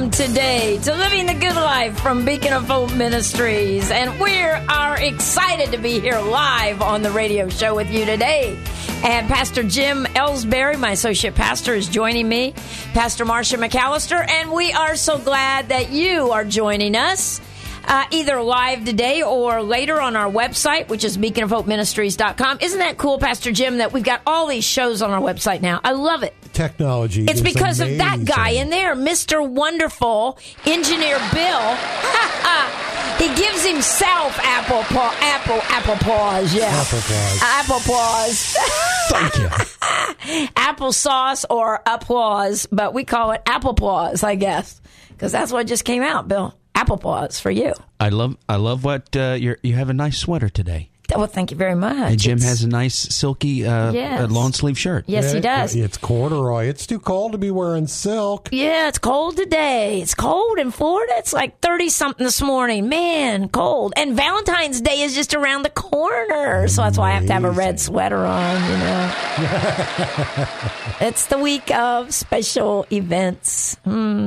Welcome today to Living the Good Life from Beacon of Hope Ministries. And we are excited to be here live on the radio show with you today. And Pastor Jim Ellsbury, my associate pastor, is joining me, Pastor Marcia McAllister, and we are so glad that you are joining us. Either live today or later on our website, which is beaconofhopeministries.com. Isn't that cool, Pastor Jim, that we've got all these shows on our website now? I love it. Technology. It's because amazing. of that guy in there, Mr. Wonderful, Engineer Bill. He gives himself apple paws. Yeah. Apple paws. Thank you. Applesauce or applause, but we call it apple paws, I guess, because that's what just came out, Bill. Apple paws for you. I love what you have a nice sweater today. Well, thank you very much. And Jim has a nice silky long sleeve shirt. Yes, he does. It's corduroy. It's too cold to be wearing silk. Yeah, it's cold today. It's cold in Florida. It's like 30-something this morning. Man, cold. And Valentine's Day is just around the corner. So that's why I have to have a red sweater on, you know. It's the week of special events.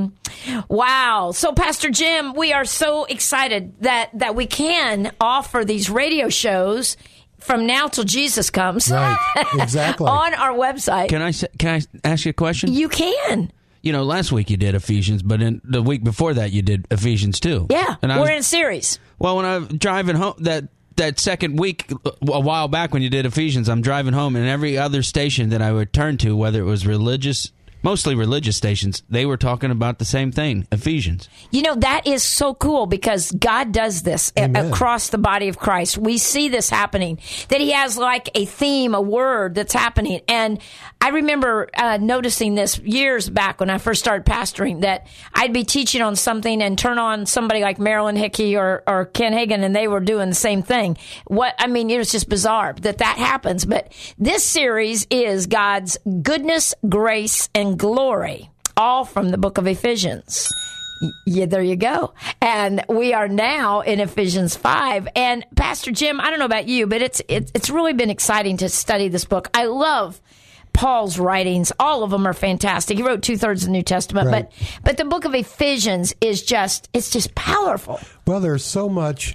Wow. So, Pastor Jim, we are so excited that we can offer these radio shows from now till Jesus comes. Right, exactly. On our website. Can I ask you a question? You can. You know, last week you did Ephesians, but in the week before that you did Ephesians too. Yeah, we're in a series. Well, when I'm driving home, that second week, a while back when you did Ephesians, I'm driving home, and every other station that I would turn to, whether it was mostly religious stations, they were talking about the same thing, Ephesians. You know, that is so cool because God does this across the body of Christ. We see this happening, that he has like a theme, a word that's happening. And I remember noticing this years back when I first started pastoring, that I'd be teaching on something and turn on somebody like Marilyn Hickey or Ken Hagin, and they were doing the same thing. It's just bizarre that happens. But this series is God's goodness, grace, and glory, all from the book of Ephesians. Yeah, there you go. And we are now in Ephesians 5. And Pastor Jim, I don't know about you, but it's really been exciting to study this book. I love Paul's writings. All of them are fantastic. He wrote 2/3 of the New Testament, right. but the book of Ephesians is just powerful. Well, there's so much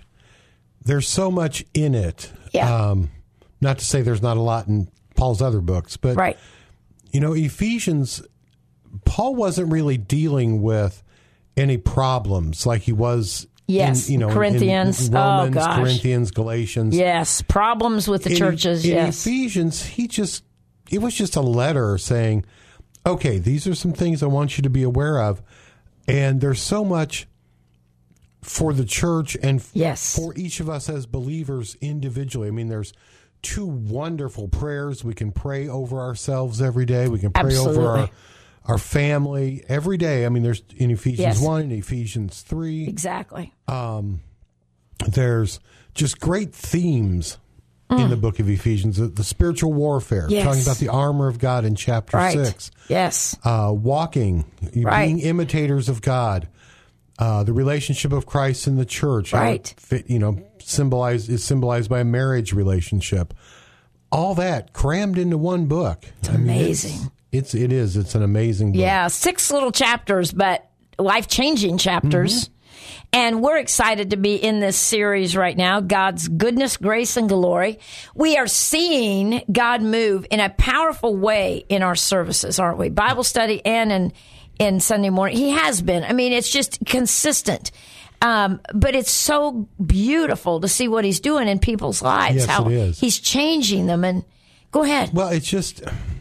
in it. Yeah. Not to say there's not a lot in Paul's other books, but right. You know, Ephesians, Paul wasn't really dealing with any problems like he was in Corinthians, in Romans, Corinthians, Galatians. Yes, problems with the churches, in Ephesians, it was just a letter saying, okay, these are some things I want you to be aware of. And there's so much for the church and for each of us as believers individually. I mean, there's 2 wonderful prayers we can pray over ourselves every day. We can pray over our family every day. I mean, there's in Ephesians 1 and Ephesians 3. Exactly. There's just great themes in the book of Ephesians. The spiritual warfare, talking about the armor of God in chapter 6. Yes. Walking, being imitators of God. The relationship of Christ in the church. Right. Symbolized by a marriage relationship. All that crammed into one book. It's amazing. It is. It's an amazing book. Yeah, 6 little chapters, but life-changing chapters. Mm-hmm. And we're excited to be in this series right now, God's goodness, grace, and glory. We are seeing God move in a powerful way in our services, aren't we? Bible study and in Sunday morning. He has been. I mean, it's just consistent. But it's so beautiful to see what he's doing in people's lives. Yes, how it is. He's changing them. And go ahead. Well, it's just,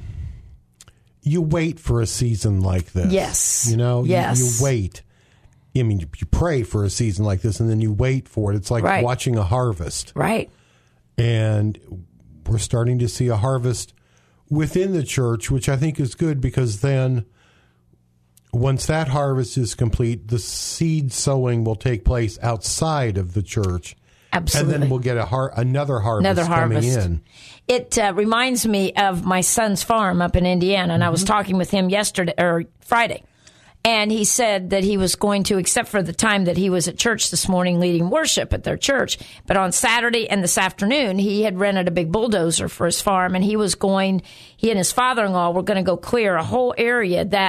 you wait for a season like this. Yes. You know, yes. You wait. I mean, you pray for a season like this, and then you wait for it. It's like watching a harvest. Right. And we're starting to see a harvest within the church, which I think is good, because then once that harvest is complete, the seed sowing will take place outside of the church. Absolutely. And then we'll get another harvest coming in. It reminds me of my son's farm up in Indiana, and I was talking with him Friday. And he said that he was going to, except for the time that he was at church this morning leading worship at their church, but on Saturday and this afternoon, he had rented a big bulldozer for his farm, and he and his father-in-law were going to go clear a whole area that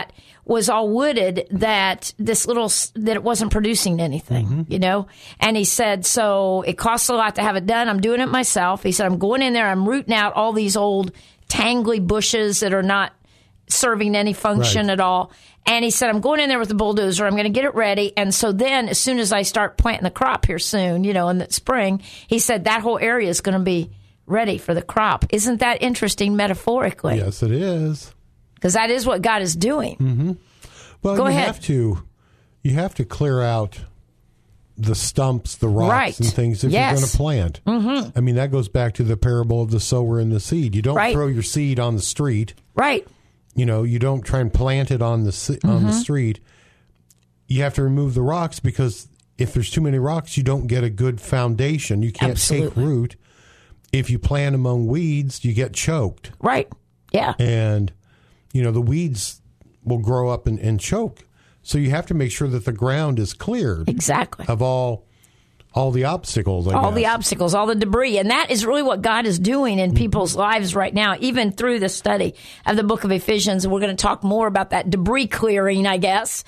was all wooded that it wasn't producing anything, you know? And he said, so it costs a lot to have it done. I'm doing it myself. He said, I'm going in there, I'm rooting out all these old tangly bushes that are not serving any function at all. And he said, I'm going in there with the bulldozer. I'm going to get it ready. And so then as soon as I start planting the crop here soon, you know, in the spring, he said that whole area is going to be ready for the crop. Isn't that interesting metaphorically? Yes, it is. Because that is what God is doing. Well, Go ahead. You have to clear out the stumps, the rocks, and things if you're going to plant. I mean, that goes back to the parable of the sower and the seed. You don't throw your seed on the street. Right. You know, you don't try and plant it on the street. You have to remove the rocks because if there's too many rocks, you don't get a good foundation. You can't take root. If you plant among weeds, you get choked. Right. Yeah. And, you know, the weeds will grow up and choke. So you have to make sure that the ground is cleared. Exactly. Of all the obstacles, all the obstacles, all the debris. And that is really what God is doing in people's lives right now, even through the study of the book of Ephesians. And we're going to talk more about that debris clearing, I guess,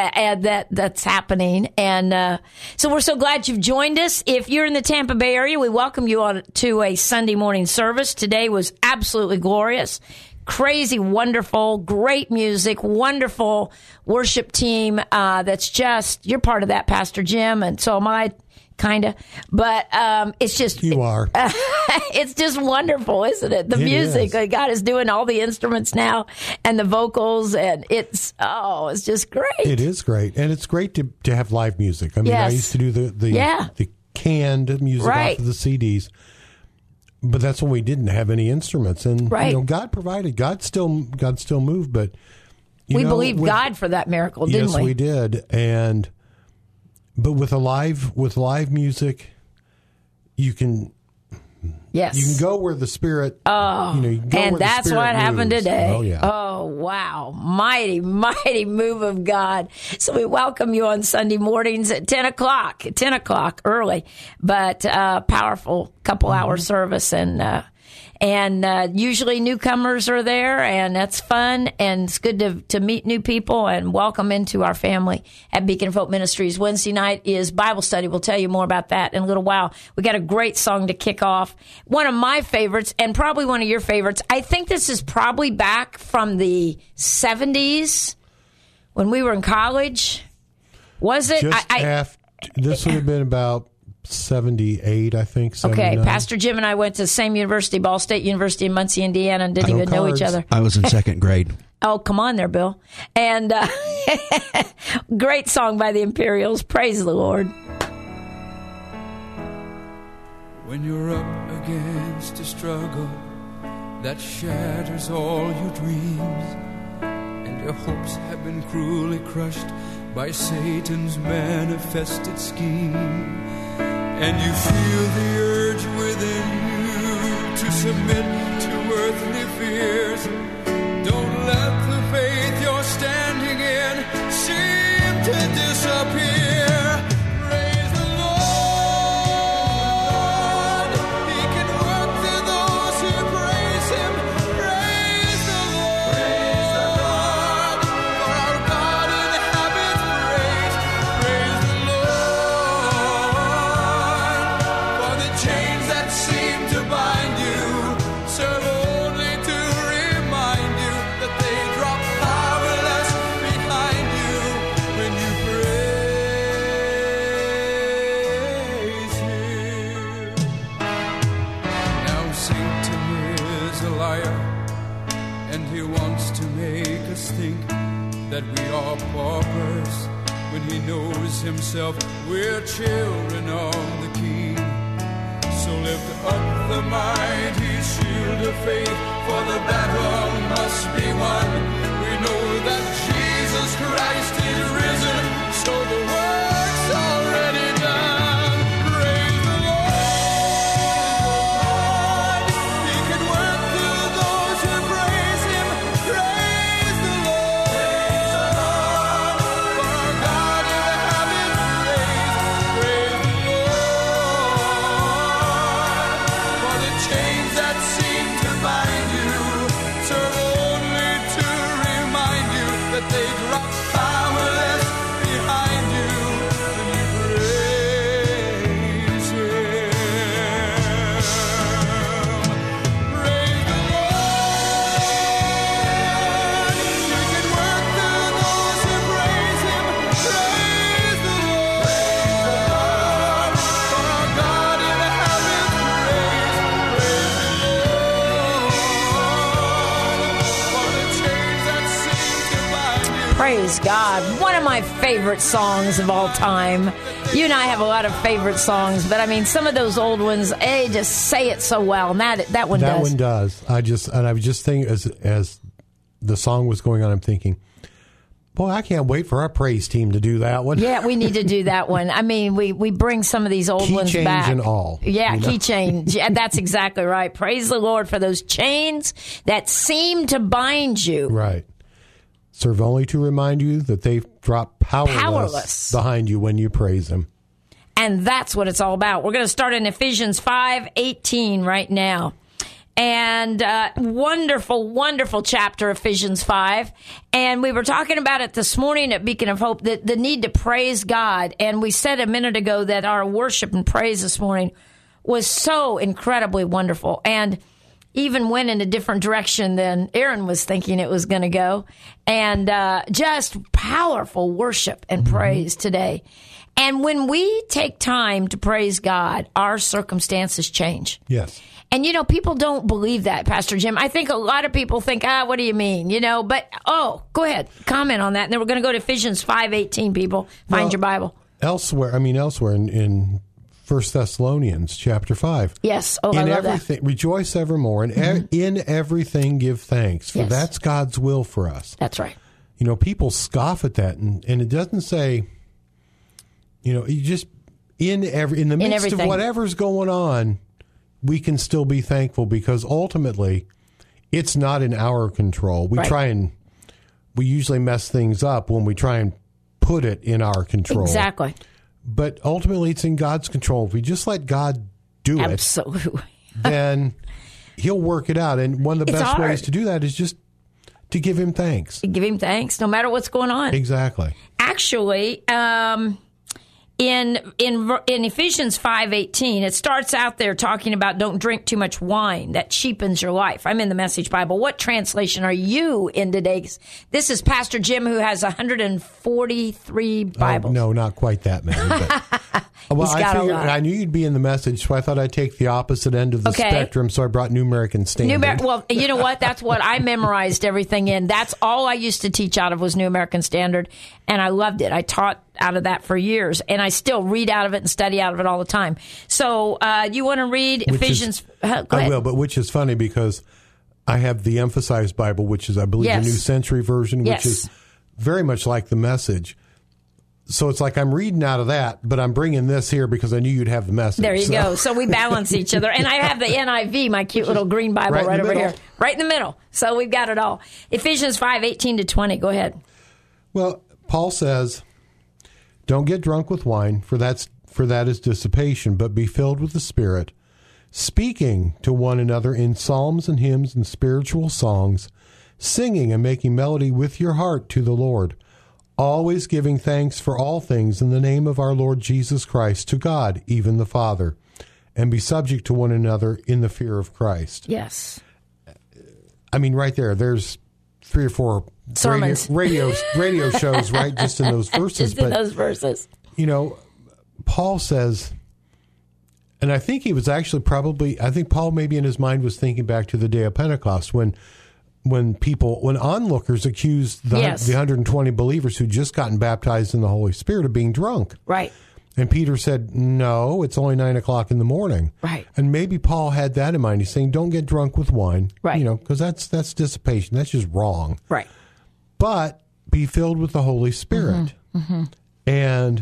that's happening. And so we're so glad you've joined us. If you're in the Tampa Bay area, we welcome you on to a Sunday morning service. Today was absolutely glorious. Crazy, wonderful, great music, wonderful worship team. That's just, you're part of that, Pastor Jim, and so am I. Kind of, but it's just you are. It's just wonderful, isn't it? The music, God is doing all the instruments now, and the vocals, and it's just great. It is great, and it's great to have live music. I mean, I used to do the canned music off of the CDs, but that's when we didn't have any instruments, and you know, God provided. God still moved, but we believed God for that miracle, didn't we? Yes, we did, But with live music, you can go where the Spirit. And that's what happened today. Oh yeah. Oh wow, mighty move of God. So we welcome you on Sunday mornings at 10 o'clock early, but powerful couple hour service and usually newcomers are there, and that's fun, and it's good to meet new people and welcome into our family at Beacon of Hope Ministries. Wednesday night is Bible study. We'll tell you more about that in a little while. We got a great song to kick off. One of my favorites, and probably one of your favorites. I think this is probably back from the 70s when we were in college. Was it? This would have been about 78, I think. 79. Okay, Pastor Jim and I went to the same university, Ball State University in Muncie, Indiana, and didn't even know each other. I was in second grade. Oh, come on there, Bill. And great song by the Imperials. Praise the Lord. When you're up against a struggle that shatters all your dreams, and your hopes have been cruelly crushed by Satan's manifested scheme, and you feel the urge within you to submit to earthly fears, don't let the faith you're standing in seem to disappear. Praise the Lord. He can work through those who praise Him. Praise the Lord. Praise the Lord. For our God inhabits praise. Praise the Lord. For the chains that seem to bind you serve only to remind you that they drop powerless behind you when you praise Him. Now Satan is a liar, and he wants to make us think that we are paupers when he knows himself we're children of the King. So lift up the mighty shield of faith, for the battle must be won. We know that Jesus Christ is risen, so the work's already done. Praise the Lord. He can work through those who praise Him. Praise the Lord. For our God inhabits praise. Praise the Lord. For the chains that seem to bind you serve only to Praise God. One of my favorite songs of all time. You and I have a lot of favorite songs, but I mean, some of those old ones, they just say it so well. And that one does. That one does. I was just thinking, as the song was going on, I'm thinking, boy, I can't wait for our praise team to do that one. Yeah, we need to do that one. I mean, we bring some of these old ones back. Key change and all. Yeah, key change. Yeah, that's exactly right. Praise the Lord for those chains that seem to bind you. Right. Serve only to remind you that they've dropped powerless behind you when you praise Him. And that's what it's all about. We're going to start in Ephesians 5:18 right now. And wonderful, wonderful chapter, Ephesians 5. And we were talking about it this morning at Beacon of Hope, the need to praise God. And we said a minute ago that our worship and praise this morning was so incredibly wonderful. And even went in a different direction than Aaron was thinking it was going to go. And just powerful worship and praise today. And when we take time to praise God, our circumstances change. Yes. And, you know, people don't believe that, Pastor Jim. I think a lot of people think, what do you mean? You know, but, go ahead. Comment on that. And then we're going to go to Ephesians 5:18, people. Find your Bible. Elsewhere in 1 Thessalonians chapter 5. Yes. Oh, in I love everything, that. Rejoice evermore, and in everything give thanks, for that's God's will for us. That's right. You know, people scoff at that, and it doesn't say, you know, you just, in the midst of whatever's going on, we can still be thankful, because ultimately it's not in our control. We usually mess things up when we try and put it in our control. Exactly. But ultimately it's in God's control. If we just let God do Absolutely. then He'll work it out. And one of the best ways to do that is just to give Him thanks. Give Him thanks no matter what's going on. Exactly. Actually, in Ephesians 5:18, it starts out there talking about don't drink too much wine. That cheapens your life. I'm in the Message Bible. What translation are you in today? This is Pastor Jim, who has 143 Bibles. No, not quite that many. But, well, I knew you'd be in the Message, so I thought I'd take the opposite end of the spectrum, so I brought New American Standard. Well, you know what? That's what I memorized everything in. That's all I used to teach out of was New American Standard, and I loved it. I taught out of that for years, and I still read out of it and study out of it all the time. So you want to read Ephesians? Go ahead. I will, but which is funny because I have the Emphasized Bible, which is, I believe, the New Century Version, which is very much like the Message. So it's like I'm reading out of that, but I'm bringing this here because I knew you'd have the Message. There you go. So we balance each other. And I have the NIV, my cute little green Bible right over here. Right in the middle. So we've got it all. Ephesians 5:18-20. Go ahead. Well, Paul says, don't get drunk with wine, for that is dissipation, but be filled with the Spirit, speaking to one another in psalms and hymns and spiritual songs, singing and making melody with your heart to the Lord, always giving thanks for all things in the name of our Lord Jesus Christ to God, even the Father, and be subject to one another in the fear of Christ. Yes. I mean, right there's 3 or 4 sermons, radio shows, right? Just in those verses. Just in those verses. You know, Paul says, and I think he was actually I think Paul maybe in his mind was thinking back to the day of Pentecost when onlookers accused the 120 believers who'd just gotten baptized in the Holy Spirit of being drunk. Right. And Peter said, no, it's only 9 o'clock in the morning. Right. And maybe Paul had that in mind. He's saying, don't get drunk with wine. Right. You know, because that's dissipation. That's just wrong. Right. But be filled with the Holy Spirit. Mm-hmm. And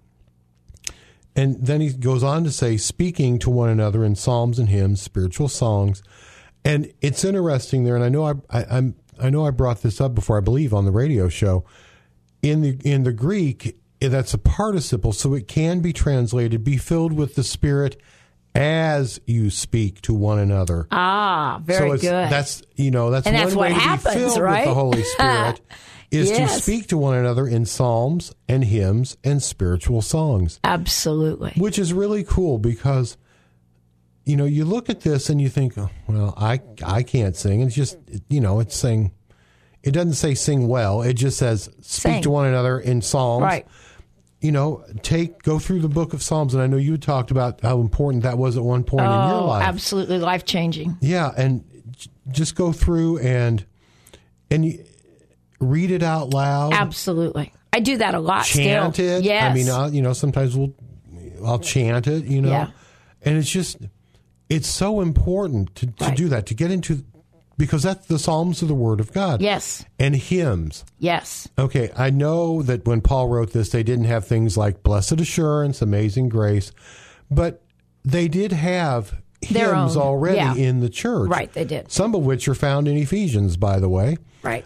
then he goes on to say, speaking to one another in psalms and hymns, spiritual songs. And it's interesting there, and I know I brought this up before, I believe, on the radio show. In the Greek, that's a participle, so it can be translated, be filled with the Spirit as you speak to one another. Ah, very good. That's one way to be filled with the Holy Spirit is to speak to one another in psalms and hymns and spiritual songs. Absolutely. Which is really cool because, you know, you look at this and you think, oh, well, I can't sing. It's just, you know, it's saying, it doesn't say sing well. It just says speak to one another in psalms. Right. You know, go through the book of Psalms, and I know you talked about how important that was at one point in your life. Absolutely life-changing. Yeah, and just go through and read it out loud. Absolutely. I do that a lot chant still. it. Yes. I mean, sometimes I'll chant it, Yeah. And it's so important to do that, to get into, because that's the Psalms are the Word of God. Yes. And hymns. Yes. Okay, I know that when Paul wrote this, they didn't have things like Blessed Assurance, Amazing Grace, but they did have Their hymns own. already Yeah. in the church. Right, they did. Some of which are found in Ephesians, by the way. Right.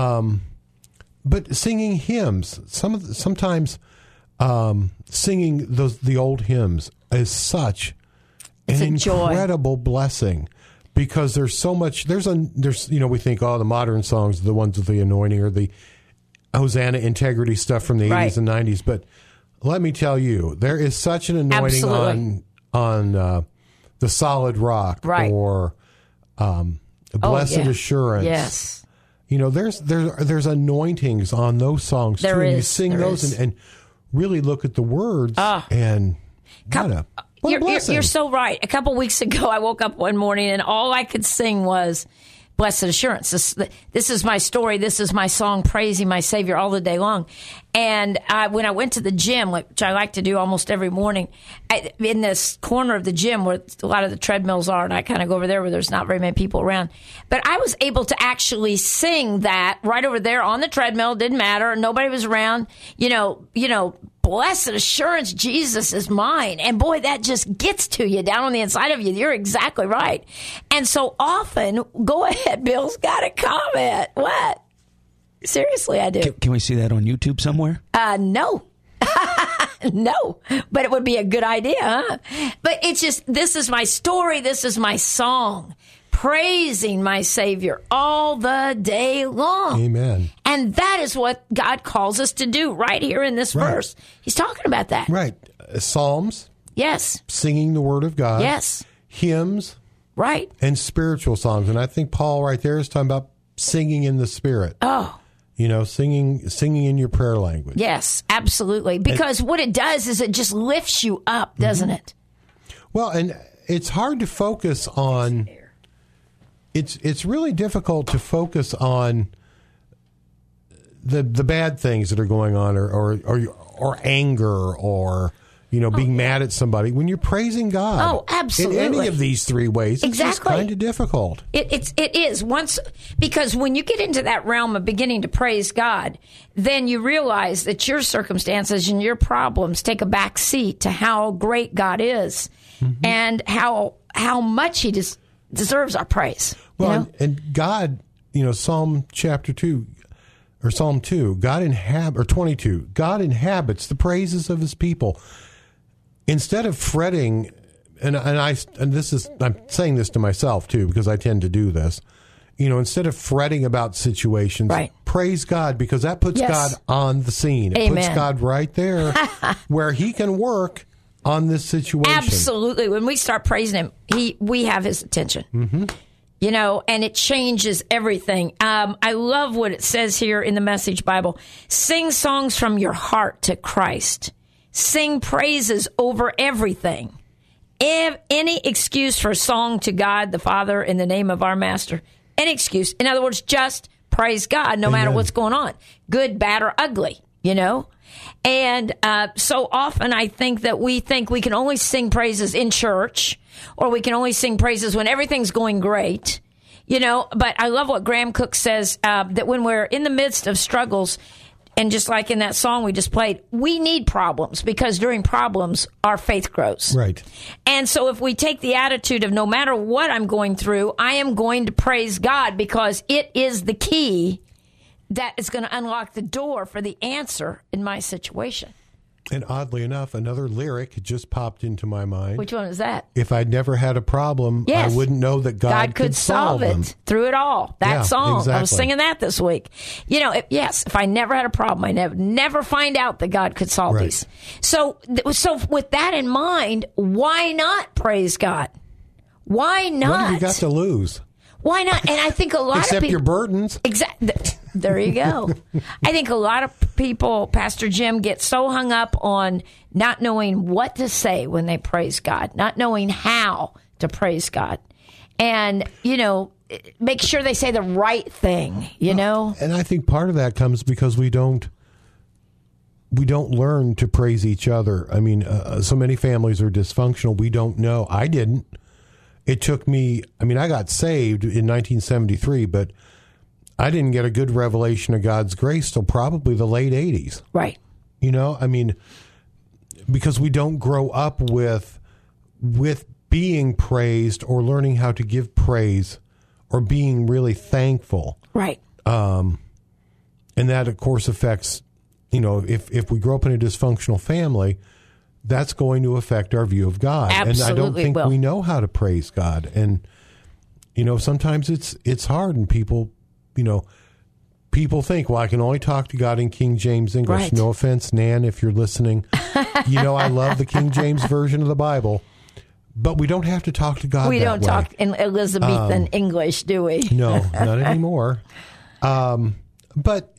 But singing hymns, sometimes singing the old hymns is such an incredible blessing, because there's so much. There's we think, the modern songs are the ones with the anointing or the Hosanna integrity stuff from the 80s and 90s. But let me tell you, there is such an anointing on the solid rock, or Blessed Assurance. Yes. There's anointings on those songs too. And you sing those and really look at the words and what a blessing. You're so right. A couple weeks ago, I woke up one morning and all I could sing was Blessed Assurance. This is my story. This is my song, praising my Savior all the day long. And when I went to the gym, which I like to do almost every morning, in this corner of the gym where a lot of the treadmills are, and I kind of go over there where there's not very many people around. But I was able to actually sing that right over there on the treadmill. Didn't matter. Nobody was around. Blessed Assurance, Jesus is mine. And boy, that just gets to you down on the inside of you. You're exactly right. And so often, go ahead, Bill's got a comment. What? Seriously, I do. Can we see that on YouTube somewhere? No. No. But it would be a good idea, huh? But it's just, this is my story. This is my song. Praising my Savior all the day long. Amen. And that is what God calls us to do right here in this verse. He's talking about that. Right. Psalms. Yes. Singing the Word of God. Yes. Hymns. Right. And spiritual songs. And I think Paul right there is talking about singing in the Spirit. Oh. Singing in your prayer language. Yes, absolutely. Because what it does is it just lifts you up, doesn't it? Well, and it's hard to focus on... It's really difficult to focus on the bad things that are going on, or anger, or being mad at somebody when you're praising God. Oh, absolutely. In any of these three ways, it's just kind of difficult. It is because when you get into that realm of beginning to praise God, then you realize that your circumstances and your problems take a back seat to how great God is, and how much He deserves our praise. Well, and God, Psalm chapter 2 or Psalm 2, or 22, God inhabits the praises of His people. Instead of fretting, and I'm saying this to myself too, because I tend to do this. Instead of fretting about situations, praise God, because that puts God on the scene. It puts God right there where He can work on this situation. Absolutely. When we start praising Him, we have His attention. And it changes everything. I love what it says here in the Message Bible. Sing songs from your heart to Christ. Sing praises over everything. Any excuse for a song to God the Father in the name of our Master. Any excuse. In other words, just praise God no matter what's going on. Good, bad, or ugly, And so often I think that we think we can only sing praises in church, or we can only sing praises when everything's going great, But I love what Graham Cook says, that when we're in the midst of struggles, and just like in that song we just played, we need problems, because during problems, our faith grows. Right. And so if we take the attitude of no matter what I'm going through, I am going to praise God, because it is the key that is going to unlock the door for the answer in my situation. And oddly enough, another lyric just popped into my mind. Which one is that? If I'd never had a problem, I wouldn't know that God could solve it them. Through it all. That song. Exactly. I was singing that this week. If I never had a problem, I never find out that God could solve these. So with that in mind, why not praise God? Why not? What have you got to lose? Why not? And I think a lot of people... Except your burdens. Exactly. There you go. I think a lot of people, Pastor Jim, get so hung up on not knowing what to say when they praise God, not knowing how to praise God. And, make sure they say the right thing, you know? And I think part of that comes because we don't learn to praise each other. I mean, so many families are dysfunctional. We don't know. I didn't. It took me, I mean, I got saved in 1973, but I didn't get a good revelation of God's grace till probably the late 80s. Right. You know, I mean, because we don't grow up with being praised or learning how to give praise or being really thankful. Right. And that, of course, affects, you know, if we grow up in a dysfunctional family, that's going to affect our view of God. Absolutely. And I don't think we know how to praise God. And, you know, sometimes it's hard, and people think, well, I can only talk to God in King James English. Right. No offense, Nan, if you're listening. You know, I love the King James Version of the Bible, but we don't have to talk to God that way. We don't talk in Elizabethan English, do we? No, not anymore. But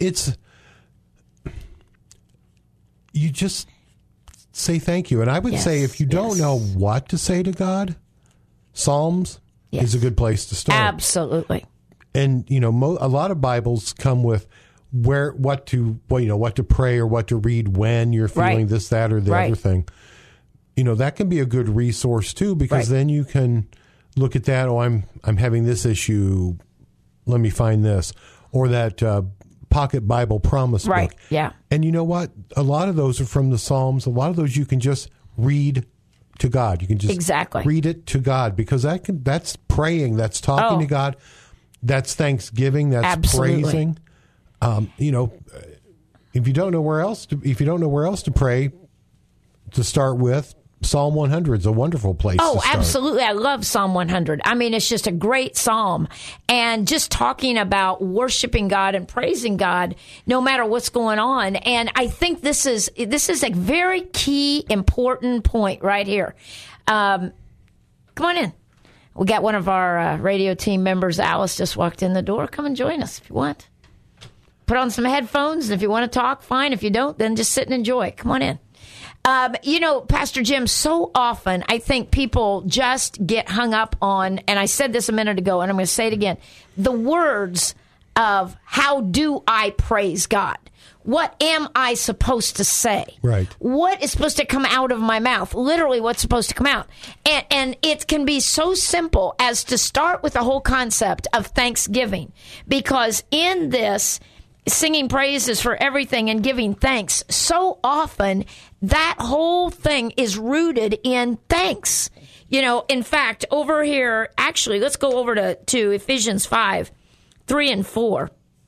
you just say thank you. And I would say if you don't know what to say to God, Psalms is a good place to start. Absolutely. And, you know, a lot of Bibles come with what to pray or what to read when you're feeling this, that, or the other thing. You know, that can be a good resource too, because then you can look at that. Oh, I'm having this issue. Let me find this, or that Pocket Bible Promise book. Yeah. And you know what? A lot of those are from the Psalms. A lot of those you can just read to God. You can just read it to God, because that's praying. That's talking to God. That's thanksgiving. That's praising. You know, if you don't know where else to pray, to start with, Psalm 100 is a wonderful place to start. Absolutely. I love Psalm 100. I mean, it's just a great psalm. And just talking about worshiping God and praising God no matter what's going on. And I think this is a very key, important point right here. Come on in. We got one of our radio team members, Alice, just walked in the door. Come and join us if you want. Put on some headphones, and if you want to talk, fine. If you don't, then just sit and enjoy. Come on in. You know, Pastor Jim, so often I think people just get hung up on, and I said this a minute ago, and I'm going to say it again, the words of how do I praise God? What am I supposed to say? Right. What is supposed to come out of my mouth? Literally what's supposed to come out. And it can be so simple as to start with the whole concept of thanksgiving. Because in this, singing praises for everything and giving thanks, so often that whole thing is rooted in thanks. You know, in fact, over here, actually, let's go over to Ephesians 5, 3 and 4.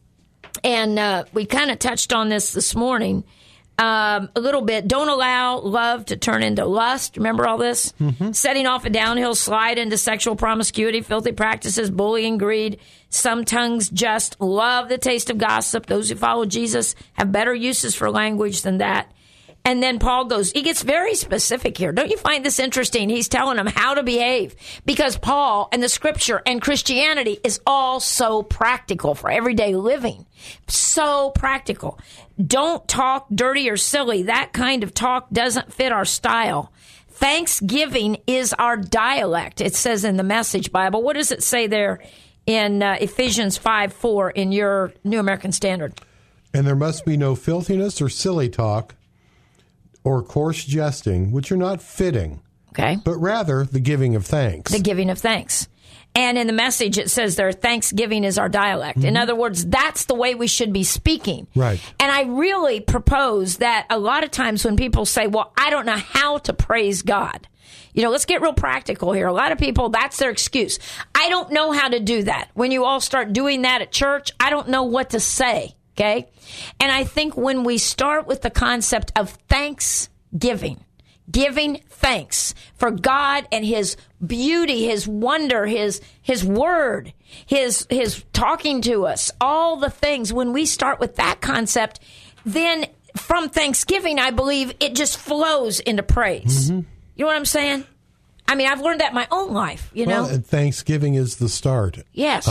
And we kind of touched on this morning a little bit. Don't allow love to turn into lust. Remember all this? Mm-hmm. Setting off a downhill slide into sexual promiscuity, filthy practices, bullying, greed. Some tongues just love the taste of gossip. Those who follow Jesus have better uses for language than that. And then Paul he gets very specific here. Don't you find this interesting? He's telling them how to behave, because Paul and the scripture and Christianity is all so practical for everyday living. So practical. Don't talk dirty or silly. That kind of talk doesn't fit our style. Thanksgiving is our dialect, it says in the Message Bible. What does it say there in Ephesians 5:4 in your New American Standard? And there must be no filthiness or silly talk or coarse jesting, which are not fitting, but rather the giving of thanks. The giving of thanks. And in the Message, it says there, thanksgiving is our dialect. Mm-hmm. In other words, that's the way we should be speaking. Right. And I really propose that a lot of times when people say, well, I don't know how to praise God. You know, let's get real practical here. A lot of people, that's their excuse. I don't know how to do that. When you all start doing that at church, I don't know what to say. Okay? And I think when we start with the concept of thanksgiving, giving thanks for God and His beauty, His wonder, His word, His talking to us, all the things, when we start with that concept, then from thanksgiving, I believe it just flows into praise. Mm-hmm. You know what I'm saying? I mean, I've learned that in my own life, you know? And thanksgiving is the start. Yes.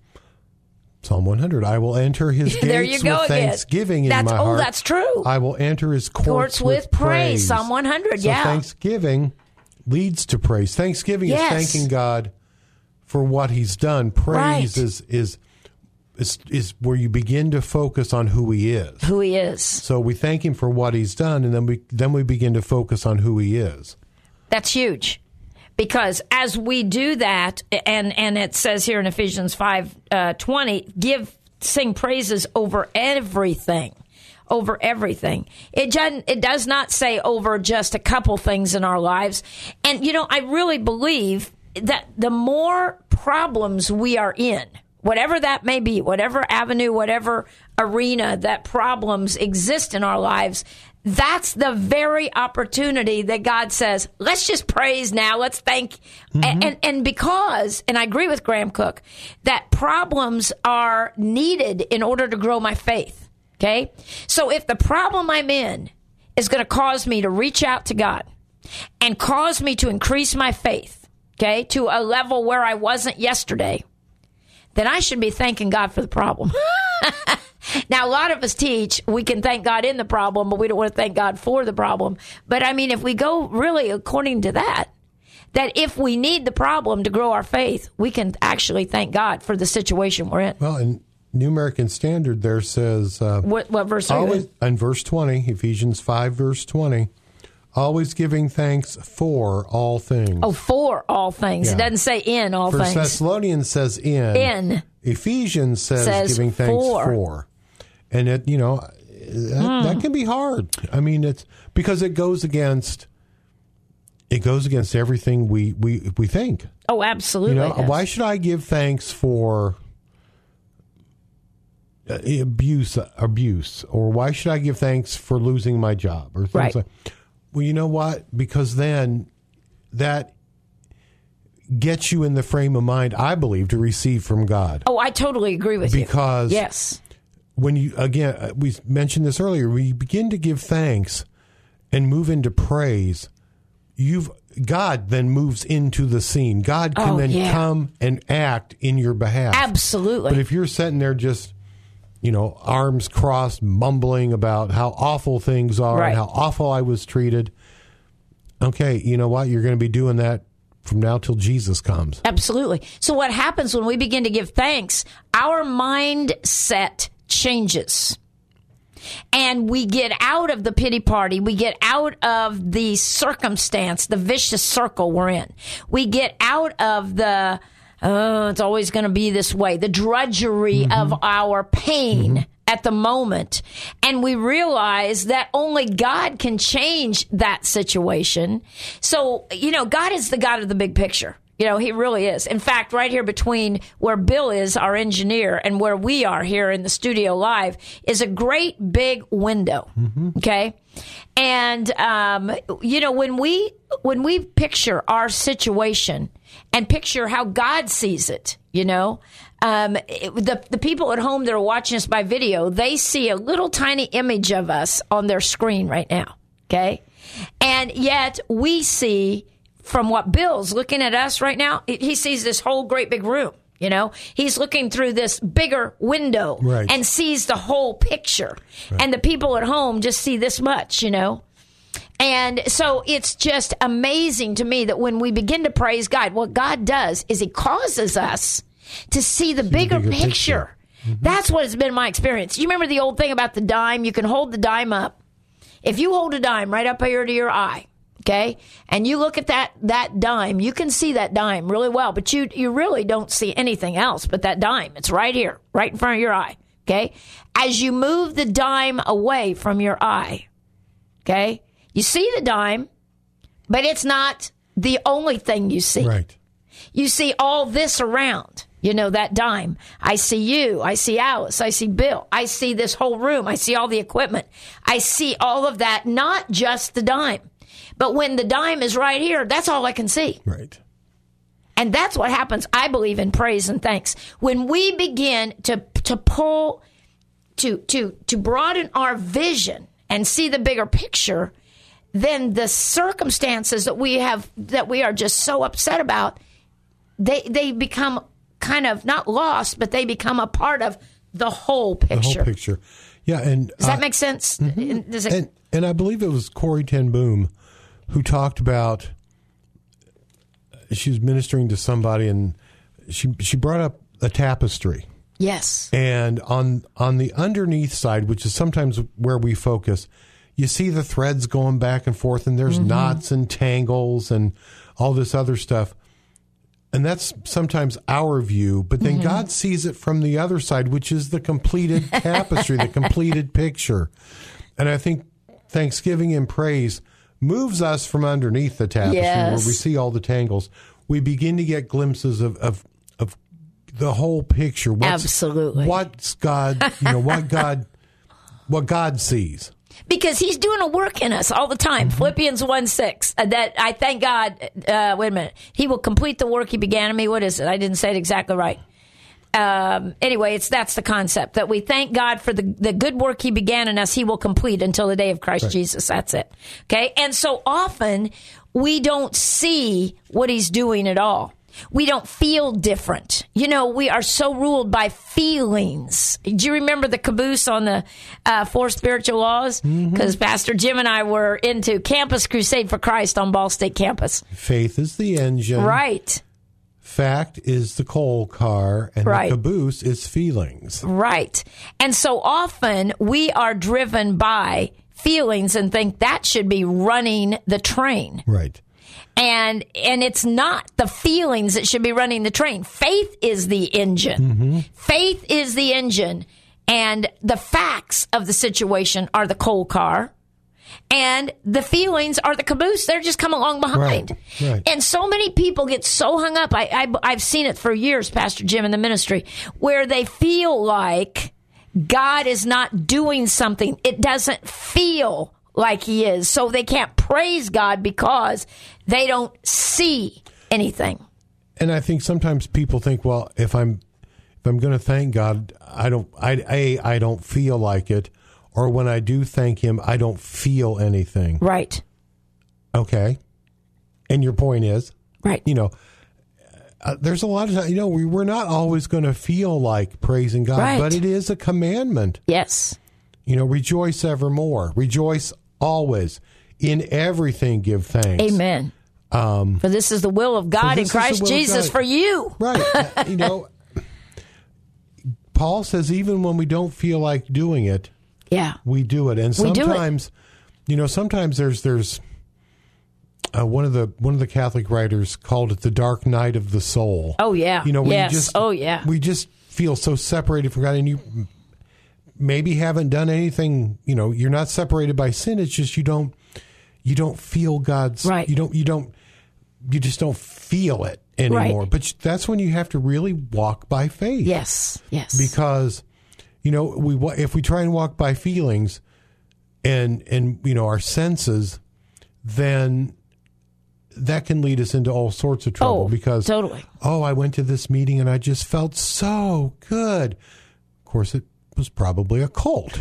Psalm 100, I will enter his gates with thanksgiving in my heart. Oh, that's true. I will enter his courts with praise. Psalm 100, so thanksgiving leads to praise. Thanksgiving is thanking God for what He's done. Praise Right. is where you begin to focus on who He is. Who He is. So we thank Him for what He's done, and then we begin to focus on who He is. That's huge. Because as we do that, and it says here in Ephesians 5:20, sing praises over everything. Over everything. It does not say over just a couple things in our lives. And, I really believe that the more problems we are in, whatever that may be, whatever avenue, whatever arena that problems exist in our lives, that's the very opportunity that God says, let's just praise now. Let's thank. Mm-hmm. And I agree with Graham Cook that problems are needed in order to grow my faith. Okay. So if the problem I'm in is going to cause me to reach out to God and cause me to increase my faith, okay, to a level where I wasn't yesterday, then I should be thanking God for the problem. Now, a lot of us teach we can thank God in the problem, but we don't want to thank God for the problem. But I mean, if we go really according to that if we need the problem to grow our faith, we can actually thank God for the situation we're in. Well, in New American Standard there says... what verse are you in? In verse 20, Ephesians 5, verse 20, always giving thanks for all things. Oh, for all things. Yeah. It doesn't say in all things. First Thessalonians says in. In. Ephesians says giving thanks for. And that can be hard. I mean, it's because it goes against everything we think. Oh, absolutely. Why should I give thanks for abuse, or why should I give thanks for losing my job, or things right. like? Well, you know what? Because then that gets you in the frame of mind, I believe, to receive from God. Oh, I totally agree with you. Because yes. When you, again, we mentioned this earlier, when you begin to give thanks and move into praise, God then moves into the scene. God can come and act in your behalf. Absolutely. But if you're sitting there just, arms crossed, mumbling about how awful things are and how awful I was treated, okay, you know what? You're going to be doing that from now till Jesus comes. Absolutely. So what happens when we begin to give thanks, our mindset changes. And we get out of the pity party. We get out of the circumstance, the vicious circle we're in. We get out of the, it's always going to be this way, the drudgery of our pain at the moment. And we realize that only God can change that situation. So, God is the God of the big picture. He really is. In fact, right here between where Bill is, our engineer, and where we are here in the studio live is a great big window. Okay. And, when we picture our situation and picture how God sees it, the people at home that are watching us by video, they see a little tiny image of us on their screen right now. Okay. And yet we see, from what Bill's looking at us right now, he sees this whole great big room. He's looking through this bigger window and sees the whole picture. Right. And the people at home just see this much, And so it's just amazing to me that when we begin to praise God, what God does is He causes us to see the bigger picture. That's what has been my experience. You remember the old thing about the dime? You can hold the dime up. If you hold a dime right up here to your eye, okay, and you look at that dime, you can see that dime really well, but you really don't see anything else but that dime. It's right here, right in front of your eye, okay? As you move the dime away from your eye, okay, you see the dime, but it's not the only thing you see. Right. You see all this around, that dime. I see you. I see Alice. I see Bill. I see this whole room. I see all the equipment. I see all of that, not just the dime. But when the dime is right here, that's all I can see. Right. And that's what happens, I believe, in praise and thanks. When we begin to pull, to broaden our vision and see the bigger picture, then the circumstances that we are just so upset about, they become kind of not lost, but they become a part of the whole picture. The whole picture. Yeah. And does that make sense? And I believe it was Corrie ten Boom who talked about, she was ministering to somebody, and she brought up a tapestry. Yes. And on the underneath side, which is sometimes where we focus, you see the threads going back and forth, and there's knots and tangles and all this other stuff. And that's sometimes our view, but then God sees it from the other side, which is the completed tapestry, the completed picture. And I think thanksgiving and praise moves us from underneath the tapestry where we see all the tangles. We begin to get glimpses of the whole picture. Absolutely. What's God, what God sees. Because he's doing a work in us all the time. Philippians 1:6. That I thank God. Wait a minute. He will complete the work he began in me. What is it? I didn't say it exactly right. Anyway, that's the concept that we thank God for the good work he began in us. He will complete until the day of Christ Jesus. That's it. Okay. And so often we don't see what he's doing at all. We don't feel different. We are so ruled by feelings. Do you remember the caboose on the 4 spiritual laws? Because Pastor Jim and I were into Campus Crusade for Christ on Ball State campus. Faith is the engine. Right. Fact is the coal car, and the caboose is feelings. Right. And so often we are driven by feelings and think that should be running the train. Right. And it's not the feelings that should be running the train. Faith is the engine. Faith is the engine. And the facts of the situation are the coal car. And the feelings are the caboose. They're just come along behind. Right. And so many people get so hung up. I've seen it for years, Pastor Jim, in the ministry, where they feel like God is not doing something. It doesn't feel like he is. So they can't praise God because they don't see anything. And I think sometimes people think, well, if I'm going to thank God, I don't feel like it. Or when I do thank him, I don't feel anything. Right. Okay. And your point is? Right. There's a lot of time, we're not always going to feel like praising God, but it is a commandment. Yes. Rejoice evermore. Rejoice always. In everything give thanks. Amen. For this is the will of God in Christ Jesus for you. Right. Paul says even when we don't feel like doing it, we do it. And sometimes, sometimes there's one of the Catholic writers called it the dark night of the soul. Oh yeah. We just feel so separated from God, and you maybe haven't done anything. You're not separated by sin. It's just you don't feel God's. Right. You just don't feel it anymore. Right. But that's when you have to really walk by faith. Yes. Because if we try and walk by feelings and our senses, then that can lead us into all sorts of trouble. Because totally. I went to this meeting and I just felt so good. Of course, it was probably a cult.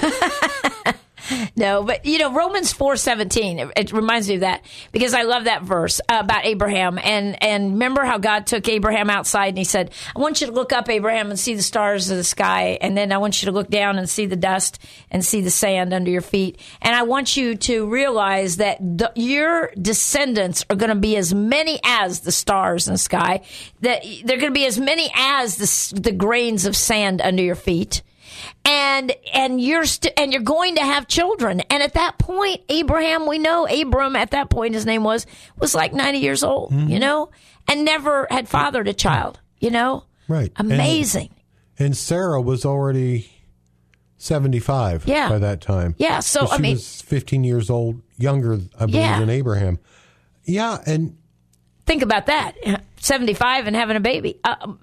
No, but Romans 4:17, it reminds me of that because I love that verse about Abraham. And remember how God took Abraham outside and he said, I want you to look up, Abraham, and see the stars of the sky. And then I want you to look down and see the dust and see the sand under your feet. And I want you to realize that your descendants are going to be as many as the stars in the sky, that they're going to be as many as the grains of sand under your feet. And you're going to have children. And at that point, Abraham, we know Abram at that point, his name was like 90 years old, and never had fathered a child, Right. Amazing. And Sarah was already 75 by that time. Yeah. So she was 15 years old, younger, I believe, than Abraham. Yeah. And think about that. 75 and having a baby.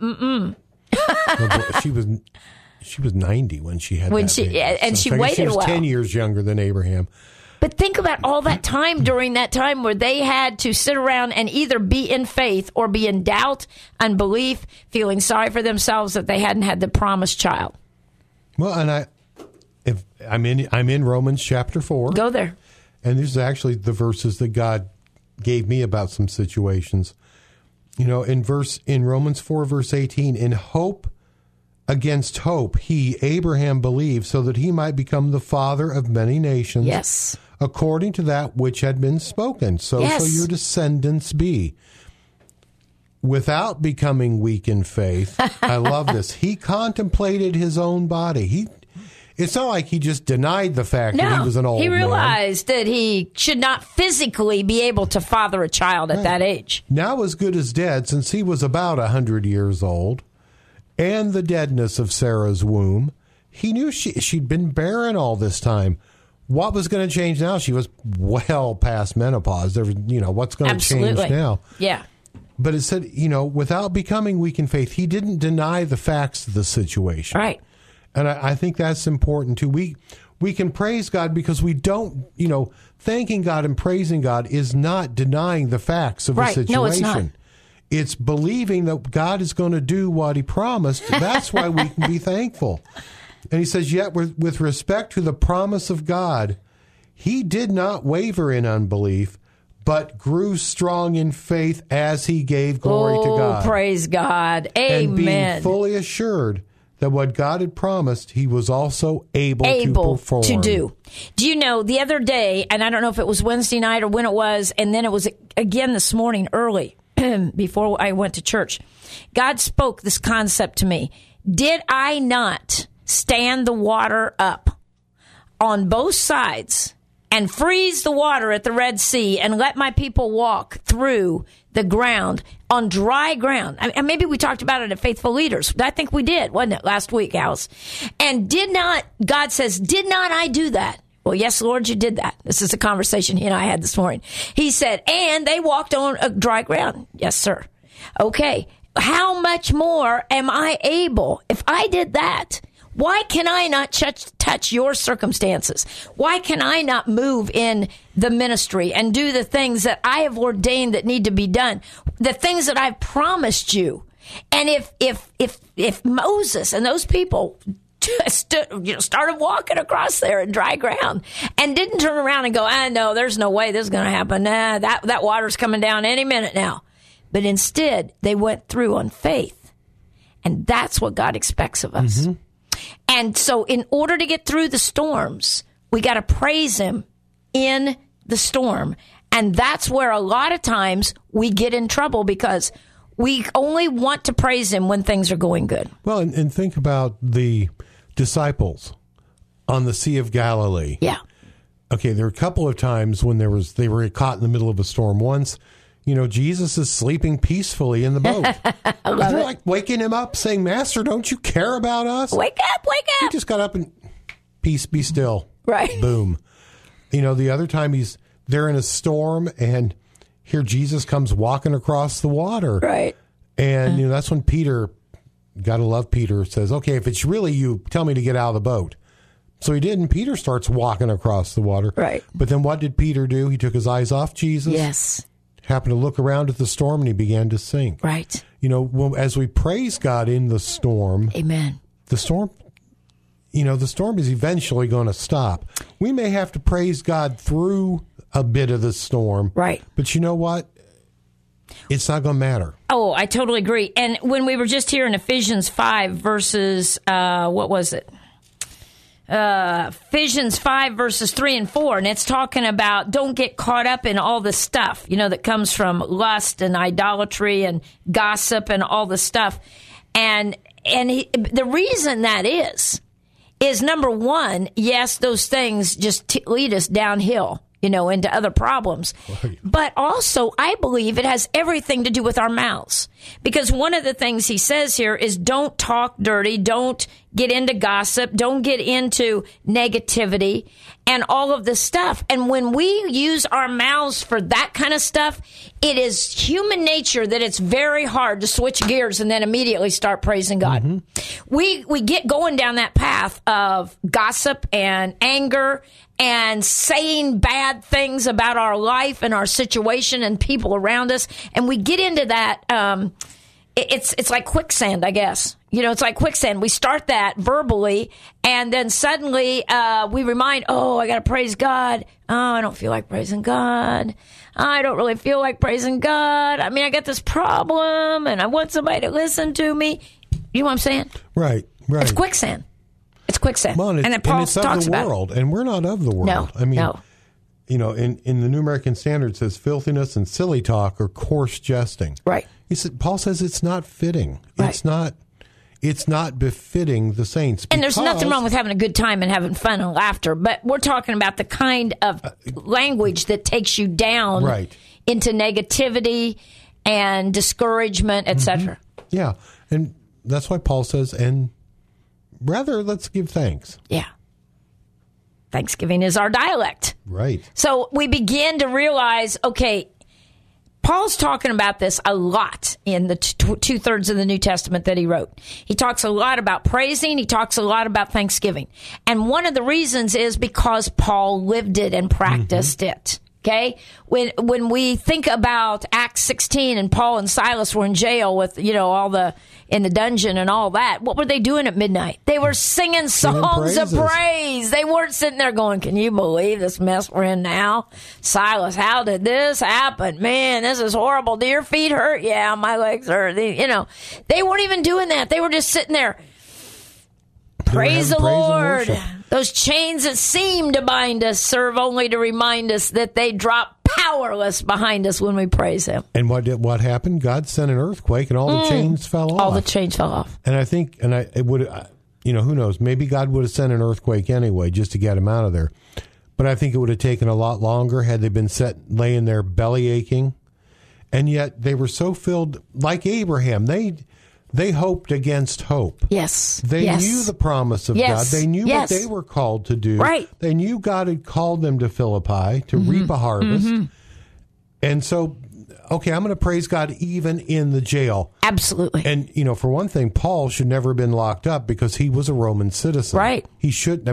She was 90 when she had that baby. And she waited a while. She was 10 years younger than Abraham. But think about all that time during that time where they had to sit around and either be in faith or be in doubt, unbelief, feeling sorry for themselves that they hadn't had the promised child. Well, and I'm in Romans chapter 4. Go there. And these are actually the verses that God gave me about some situations. In Romans 4 verse 18, in hope against hope, Abraham, believed so that he might become the father of many nations. Yes. According to that which had been spoken. So shall your descendants be. without becoming weak in faith. I love this. He contemplated his own body. It's not like he just denied the fact that he was an old man. He realized that he should not physically be able to father a child at that age. Now as good as dead, since he was about 100 years old, and the deadness of Sarah's womb, he knew she'd been barren all this time. What was going to change now? She was well past menopause. What's going to change now? Yeah. But it said, without becoming weak in faith, he didn't deny the facts of the situation. Right. And I think that's important too. We can praise God because we don't, thanking God and praising God is not denying the facts of a situation. No, it's not. It's believing that God is going to do what he promised. That's why we can be thankful. And he says, yet with respect to the promise of God, he did not waver in unbelief, but grew strong in faith as he gave glory to God. Praise God. Amen. And being fully assured that what God had promised, he was also able to perform. To do. Do you know, the other day, and I don't know if it was Wednesday night or when it was, and then it was again this morning early, before I went to church, God spoke this concept to me. Did I not stand the water up on both sides and freeze the water at the Red Sea and let my people walk through the ground on dry ground? And maybe we talked about it at Faithful Leaders. I think we did, wasn't it, last week, Alice? And God says, did not I do that? Well, yes, Lord, you did that. This is a conversation he and I had this morning. He said, and they walked on dry ground. Yes, sir. Okay. How much more am I able? If I did that, why can I not touch your circumstances? Why can I not move in the ministry and do the things that I have ordained that need to be done? The things that I've promised you. And if Moses and those people just started walking across there in dry ground and didn't turn around and go, no, there's no way this is going to happen. Nah, that water's coming down any minute now. But instead, they went through on faith. And that's what God expects of us. Mm-hmm. And so in order to get through the storms, we got to praise him in the storm. And that's where a lot of times we get in trouble because we only want to praise him when things are going good. Well, and think about the disciples on the Sea of Galilee. Yeah. Okay, there were a couple of times when they were caught in the middle of a storm. Once, Jesus is sleeping peacefully in the boat. They're like waking him up, saying, Master, don't you care about us? Wake up, wake up. He just got up and, peace, be still. Right. Boom. The other time they're in a storm and here Jesus comes walking across the water. Right. And, that's when Peter, gotta love Peter, says, okay, if it's really you, tell me to get out of the boat. So he did, and Peter starts walking across the water. Right. But then what did Peter do? He took his eyes off Jesus. Yes. Happened to look around at the storm, and he began to sink. Right. As we praise God in the storm, amen. The storm is eventually going to stop. We may have to praise God through a bit of the storm. Right. But you know what? It's not going to matter. Oh, I totally agree. And when we were just here in Ephesians 5 verses, what was it? Ephesians 5 verses 3 and 4, and it's talking about don't get caught up in all the stuff, that comes from lust and idolatry and gossip and all the stuff. And the reason that is number one, yes, those things just lead us downhill, into other problems. But also, I believe it has everything to do with our mouths. Because one of the things he says here is don't talk dirty, don't get into gossip, don't get into negativity and all of this stuff. And when we use our mouths for that kind of stuff, it is human nature that it's very hard to switch gears and then immediately start praising God. Mm-hmm. We get going down that path of gossip and anger and saying bad things about our life and our situation and people around us. And we get into that, it's like quicksand, I guess. It's like quicksand. We start that verbally, and then suddenly we remind, I got to praise God. Oh, I don't feel like praising God. I don't really feel like praising God. I mean, I got this problem, and I want somebody to listen to me. You know what I'm saying? Right. It's quicksand. It's quicksand. Well, and then Paul it's talks of the about world, and we're not of the world. No, in the New American Standard, it says filthiness and silly talk or coarse jesting. Right. Paul says it's not fitting. Right. It's not befitting the saints. And there's nothing wrong with having a good time and having fun and laughter, but we're talking about the kind of language that takes you down into negativity and discouragement, etc. Yeah, and that's why Paul says, and rather, let's give thanks. Yeah. Thanksgiving is our dialect. Right. So we begin to realize, okay, Paul's talking about this a lot in the two-thirds of the New Testament that he wrote. He talks a lot about praising. He talks a lot about thanksgiving. And one of the reasons is because Paul lived it and practiced it. Okay? When we think about Acts 16 and Paul and Silas were in jail with, in the dungeon and all that, what were they doing at midnight? They were singing songs of praise. They weren't sitting there going, can you believe this mess we're in now? Silas, how did this happen? Man, this is horrible. Do your feet hurt? Yeah, my legs hurt. They weren't even doing that. They were just sitting there. Praise the Lord. Those chains that seem to bind us serve only to remind us that they drop powerless behind us when we praise Him. And what happened? God sent an earthquake, and all the chains fell off. All the chains fell off. And I think, it would, who knows? Maybe God would have sent an earthquake anyway, just to get him out of there. But I think it would have taken a lot longer had they been laying there belly aching. And yet they were so filled, like Abraham. They hoped against hope. Yes. They knew the promise of God. They knew what they were called to do. Right. They knew God had called them to Philippi to reap a harvest. And so, okay, I'm going to praise God even in the jail. Absolutely. And, for one thing, Paul should never have been locked up because he was a Roman citizen. Right. He should,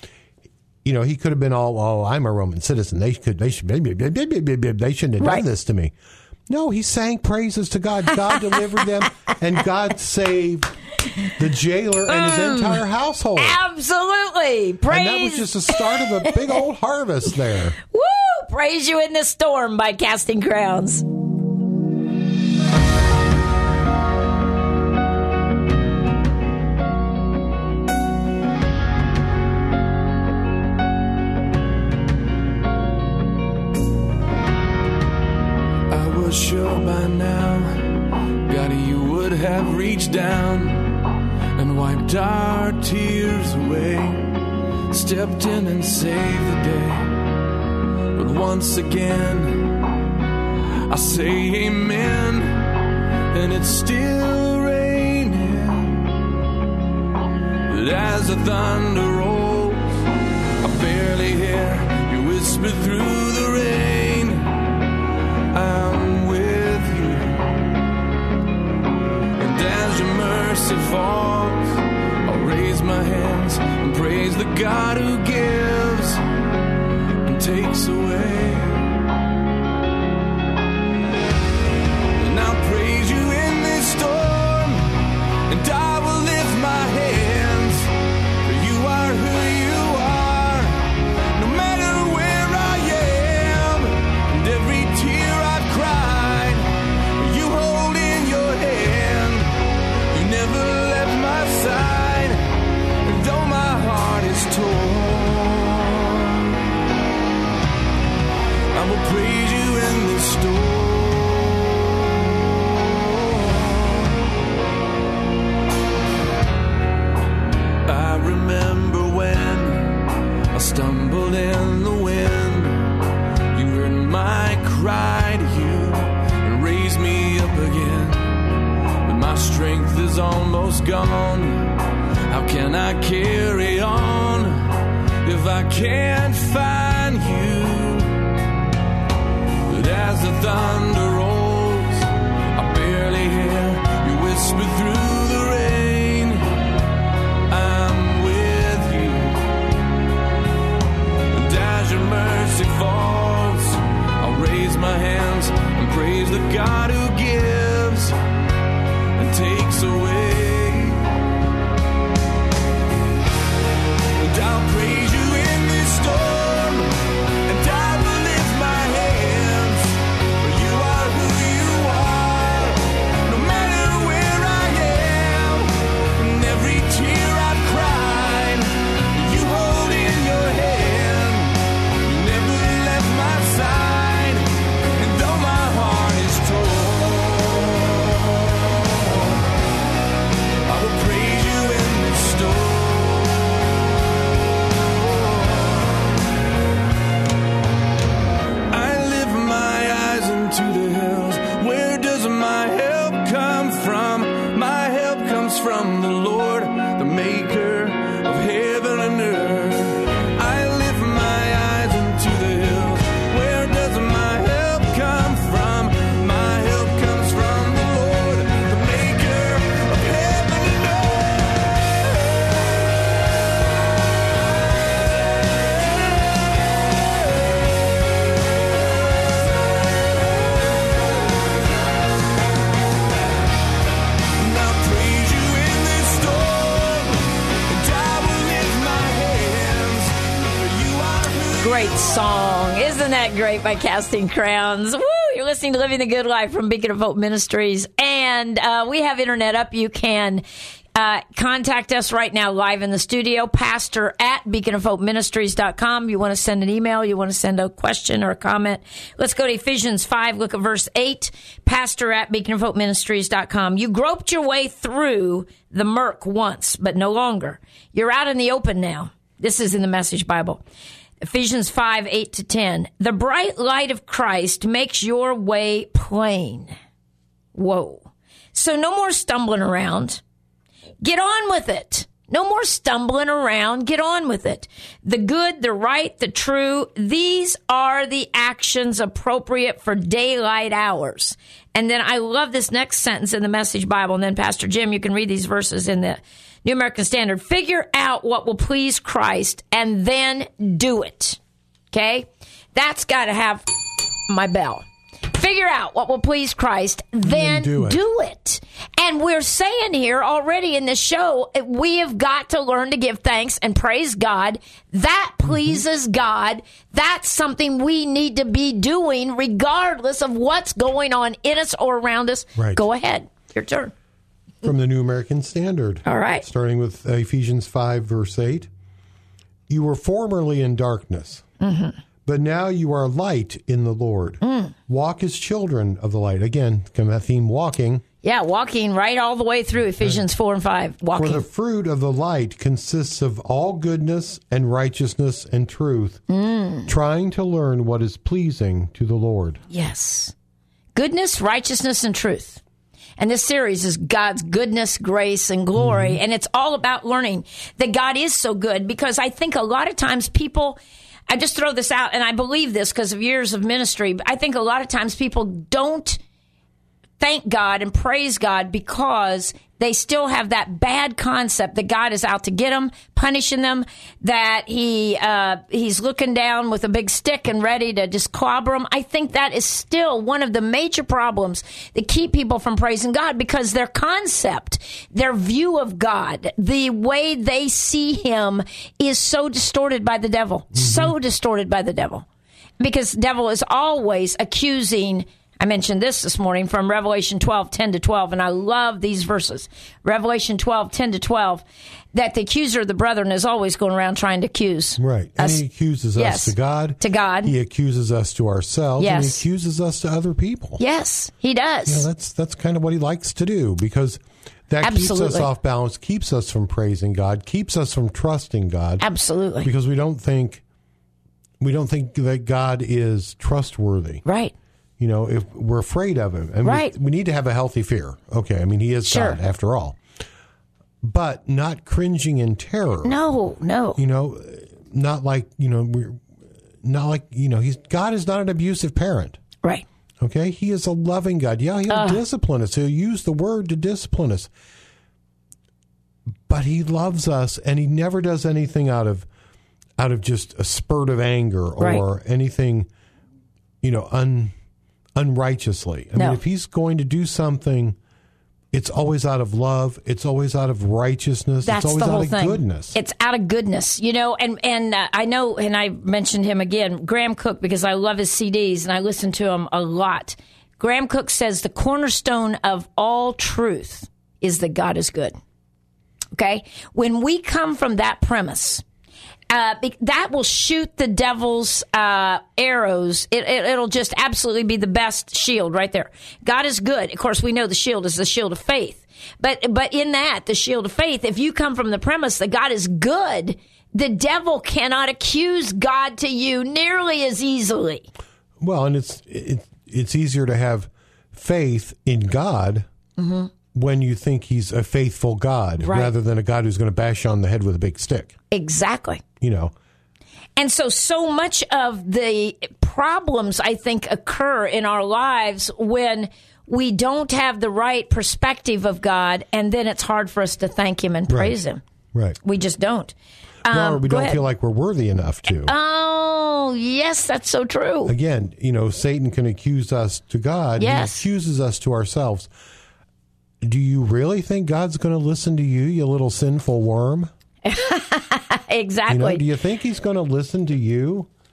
he could have been I'm a Roman citizen. They shouldn't have done this to me. No, he sang praises to God. God delivered them, and God saved the jailer and his entire household. Absolutely. Praise. And that was just the start of a big old harvest there. Woo! Praise You in the Storm by Casting Crowns. Sure by now, God, you would have reached down and wiped our tears away, stepped in and saved the day. But once again, I say amen, and it's still raining. But as the thunder rolls, I barely hear you whisper through the rain. I'm with you, and as your mercy falls, I'll raise my hands and praise the God who gives and takes away. And I'll praise you in this storm, and I will lift my hands, for you are who you are, no matter where I am, and every tear I've cried, you hold in your hand. You never left my side, and though my heart is torn, I will praise you in this storm. I remember when I stumbled in the wind, you heard my cry to you and raised me up again. But my strength is almost gone. How can I carry on if I can't find you? But as the thunder rolls, I barely hear you whisper through the rain. I'm with you, and as your mercy falls, I'll raise my hands and praise the God who gives and takes away. And I'll praise you in this storm, and I will lift my hands, for you are who you are, no matter where I am, and every tear I've cried, you hold in your hand. You never left my song. Isn't that great by Casting Crowns? Woo! You're listening to Living the Good Life from Beacon of Hope Ministries. And we have internet up. You can contact us right now live in the studio, pastor at beaconofhopeministries.com. You want to send an email, you want to send a question or a comment. Let's go to Ephesians 5, look at verse 8, pastor at beaconofhopeministries.com. You groped your way through the murk once, but no longer. You're out in the open now. This is in the Message Bible. Ephesians 5, 8 to 10. The bright light of Christ makes your way plain. Whoa. So no more stumbling around. Get on with it. No more stumbling around. Get on with it. The good, the right, the true, these are the actions appropriate for daylight hours. And then I love this next sentence in the Message Bible. And then Pastor Jim, you can read these verses in the New American Standard. Figure out what will please Christ and then do it. Okay? That's got to have my bell. Figure out what will please Christ, then do it. And we're saying here already in this show, we have got to learn to give thanks and praise God. That pleases God. That's something we need to be doing regardless of what's going on in us or around us. Right. Go ahead. Your turn. From the New American Standard. All right. Starting with Ephesians 5, verse 8. You were formerly in darkness, but now you are light in the Lord. Walk as children of the light. Again, come that theme, walking. Yeah, walking right all the way through Ephesians 4 and 5. Walking. For the fruit of the light consists of all goodness and righteousness and truth, trying to learn what is pleasing to the Lord. Yes. Goodness, righteousness, and truth. And this series is God's goodness, grace, and glory. And it's all about learning that God is so good, because I think a lot of times people, I just throw this out, and I believe this because of years of ministry, but I think a lot of times people don't thank God and praise God because they still have that bad concept that God is out to get them, punishing them, that he's looking down with a big stick and ready to just clobber them. I think that is still one of the major problems that keep people from praising God, because their concept, their view of God, the way they see him is so distorted by the devil, so distorted by the devil, because the devil is always accusing. I mentioned this morning from Revelation 12, 10 to 12, and I love these verses. Revelation 12, 10 to 12, that the accuser of the brethren is always going around trying to accuse. Right. And us. he accuses us to God. To God. He accuses us to ourselves. Yes. And he accuses us to other people. Yes, he does. You know, that's kind of what he likes to do, because that keeps us off balance, keeps us from praising God, keeps us from trusting God. Absolutely. Because we don't think that God is trustworthy. Right. You know, if we're afraid of him. And right. we need to have a healthy fear. Okay, I mean, he is God, after all. But not cringing in terror. No. You know, not like, God is not an abusive parent. Right. Okay? He is a loving God. Yeah, he'll discipline us. He'll use the word to discipline us. But he loves us, and he never does anything out of just a spurt of anger or anything, unrighteously. I mean, if he's going to do something, it's always out of love. It's always out of righteousness. That's it's always the whole out of thing. goodness. It's out of goodness, and I know, and I mentioned him again, Graham Cook, because I love his CDs and I listen to him a lot. Graham Cook says the cornerstone of all truth is that God is good. Okay? When we come from that premise, that will shoot the devil's arrows. It'll just absolutely be the best shield right there. God is good. Of course, we know the shield is the shield of faith. But in that, the shield of faith, if you come from the premise that God is good, the devil cannot accuse God to you nearly as easily. Well, and it's easier to have faith in God when you think he's a faithful God rather than a God who's going to bash you on the head with a big stick. Exactly. And so much of the problems, I think, occur in our lives when we don't have the right perspective of God, and then it's hard for us to thank him and praise him. Right. We just don't. Or we don't feel like we're worthy enough to. Oh, yes, that's so true. Again, Satan can accuse us to God. Yes. He accuses us to ourselves. Do you really think God's going to listen to you little sinful worm? Exactly. Do you think he's going to listen to you?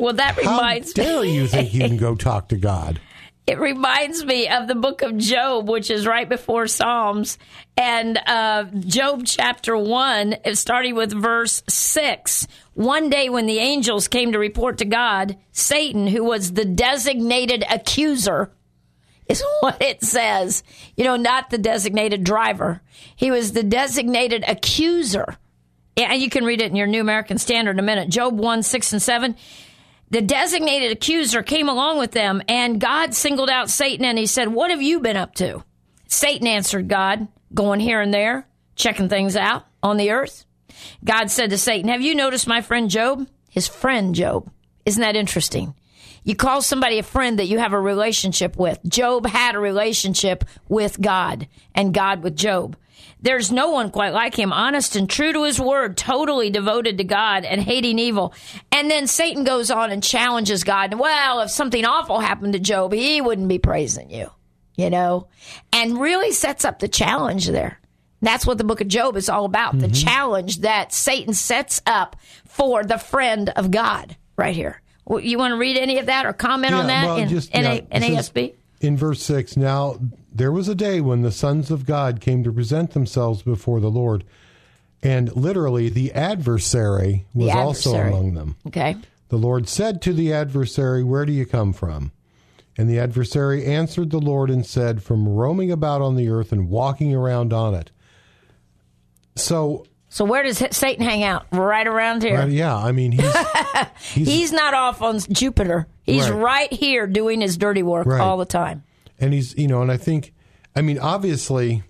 Well, that reminds me. How dare you think you can go talk to God? It reminds me of the book of Job, which is right before Psalms. And Job chapter 1, starting with verse 6. One day when the angels came to report to God, Satan, who was the designated accuser, is what it says. You know, not the designated driver. He was the designated accuser. And you can read it in your New American Standard in a minute. Job 1, 6 and 7. The designated accuser came along with them, and God singled out Satan, and he said, "What have you been up to?" Satan answered God, "Going here and there, checking things out on the earth." God said to Satan, "Have you noticed my friend Job?" His friend Job. Isn't that interesting? You call somebody a friend that you have a relationship with. Job had a relationship with God, and God with Job. There's no one quite like him, honest and true to his word, totally devoted to God and hating evil. And then Satan goes on and challenges God. Well, if something awful happened to Job, he wouldn't be praising you, you know, and really sets up the challenge there. That's what the book of Job is all about, the challenge that Satan sets up for the friend of God right here. You want to read any of that or comment on that in NASB? In verse 6, now there was a day when the sons of God came to present themselves before the Lord, and literally the adversary was also among them. Okay. The Lord said to the adversary, "Where do you come from?" And the adversary answered the Lord and said, "From roaming about on the earth and walking around on it." So where does Satan hang out? Right around here. Yeah, I mean, he's not off on Jupiter. He's right here doing his dirty work all the time. And he's, you know, and I think, I mean, obviously,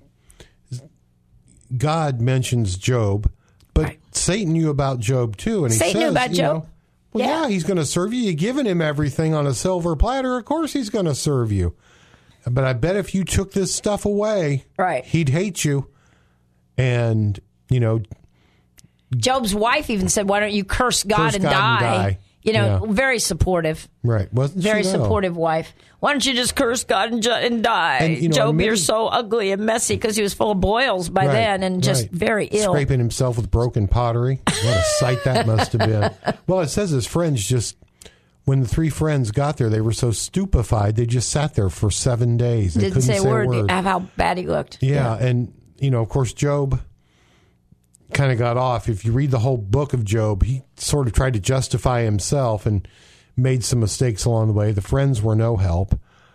God mentions Job, but Satan knew about Job too. And Satan knew about Job. Yeah, he's going to serve you. You've given him everything on a silver platter. Of course he's going to serve you. But I bet if you took this stuff away, he'd hate you. And, you know, Job's wife even said, "Why don't you curse God and die?" You know, very supportive. Right. Wasn't very she, supportive wife. Why don't you just curse God and die? And, you know, Job, you're so ugly and messy, because he was full of boils by then and just very ill. Scraping himself with broken pottery. What a sight that must have been. Well, it says his friends just, when the three friends got there, they were so stupefied, they just sat there for 7 days. They didn't say a word of how bad he looked. Yeah, and, you know, of course, Job kind of got off. If you read the whole book of Job, he sort of tried to justify himself and made some mistakes along the way. The friends were no help.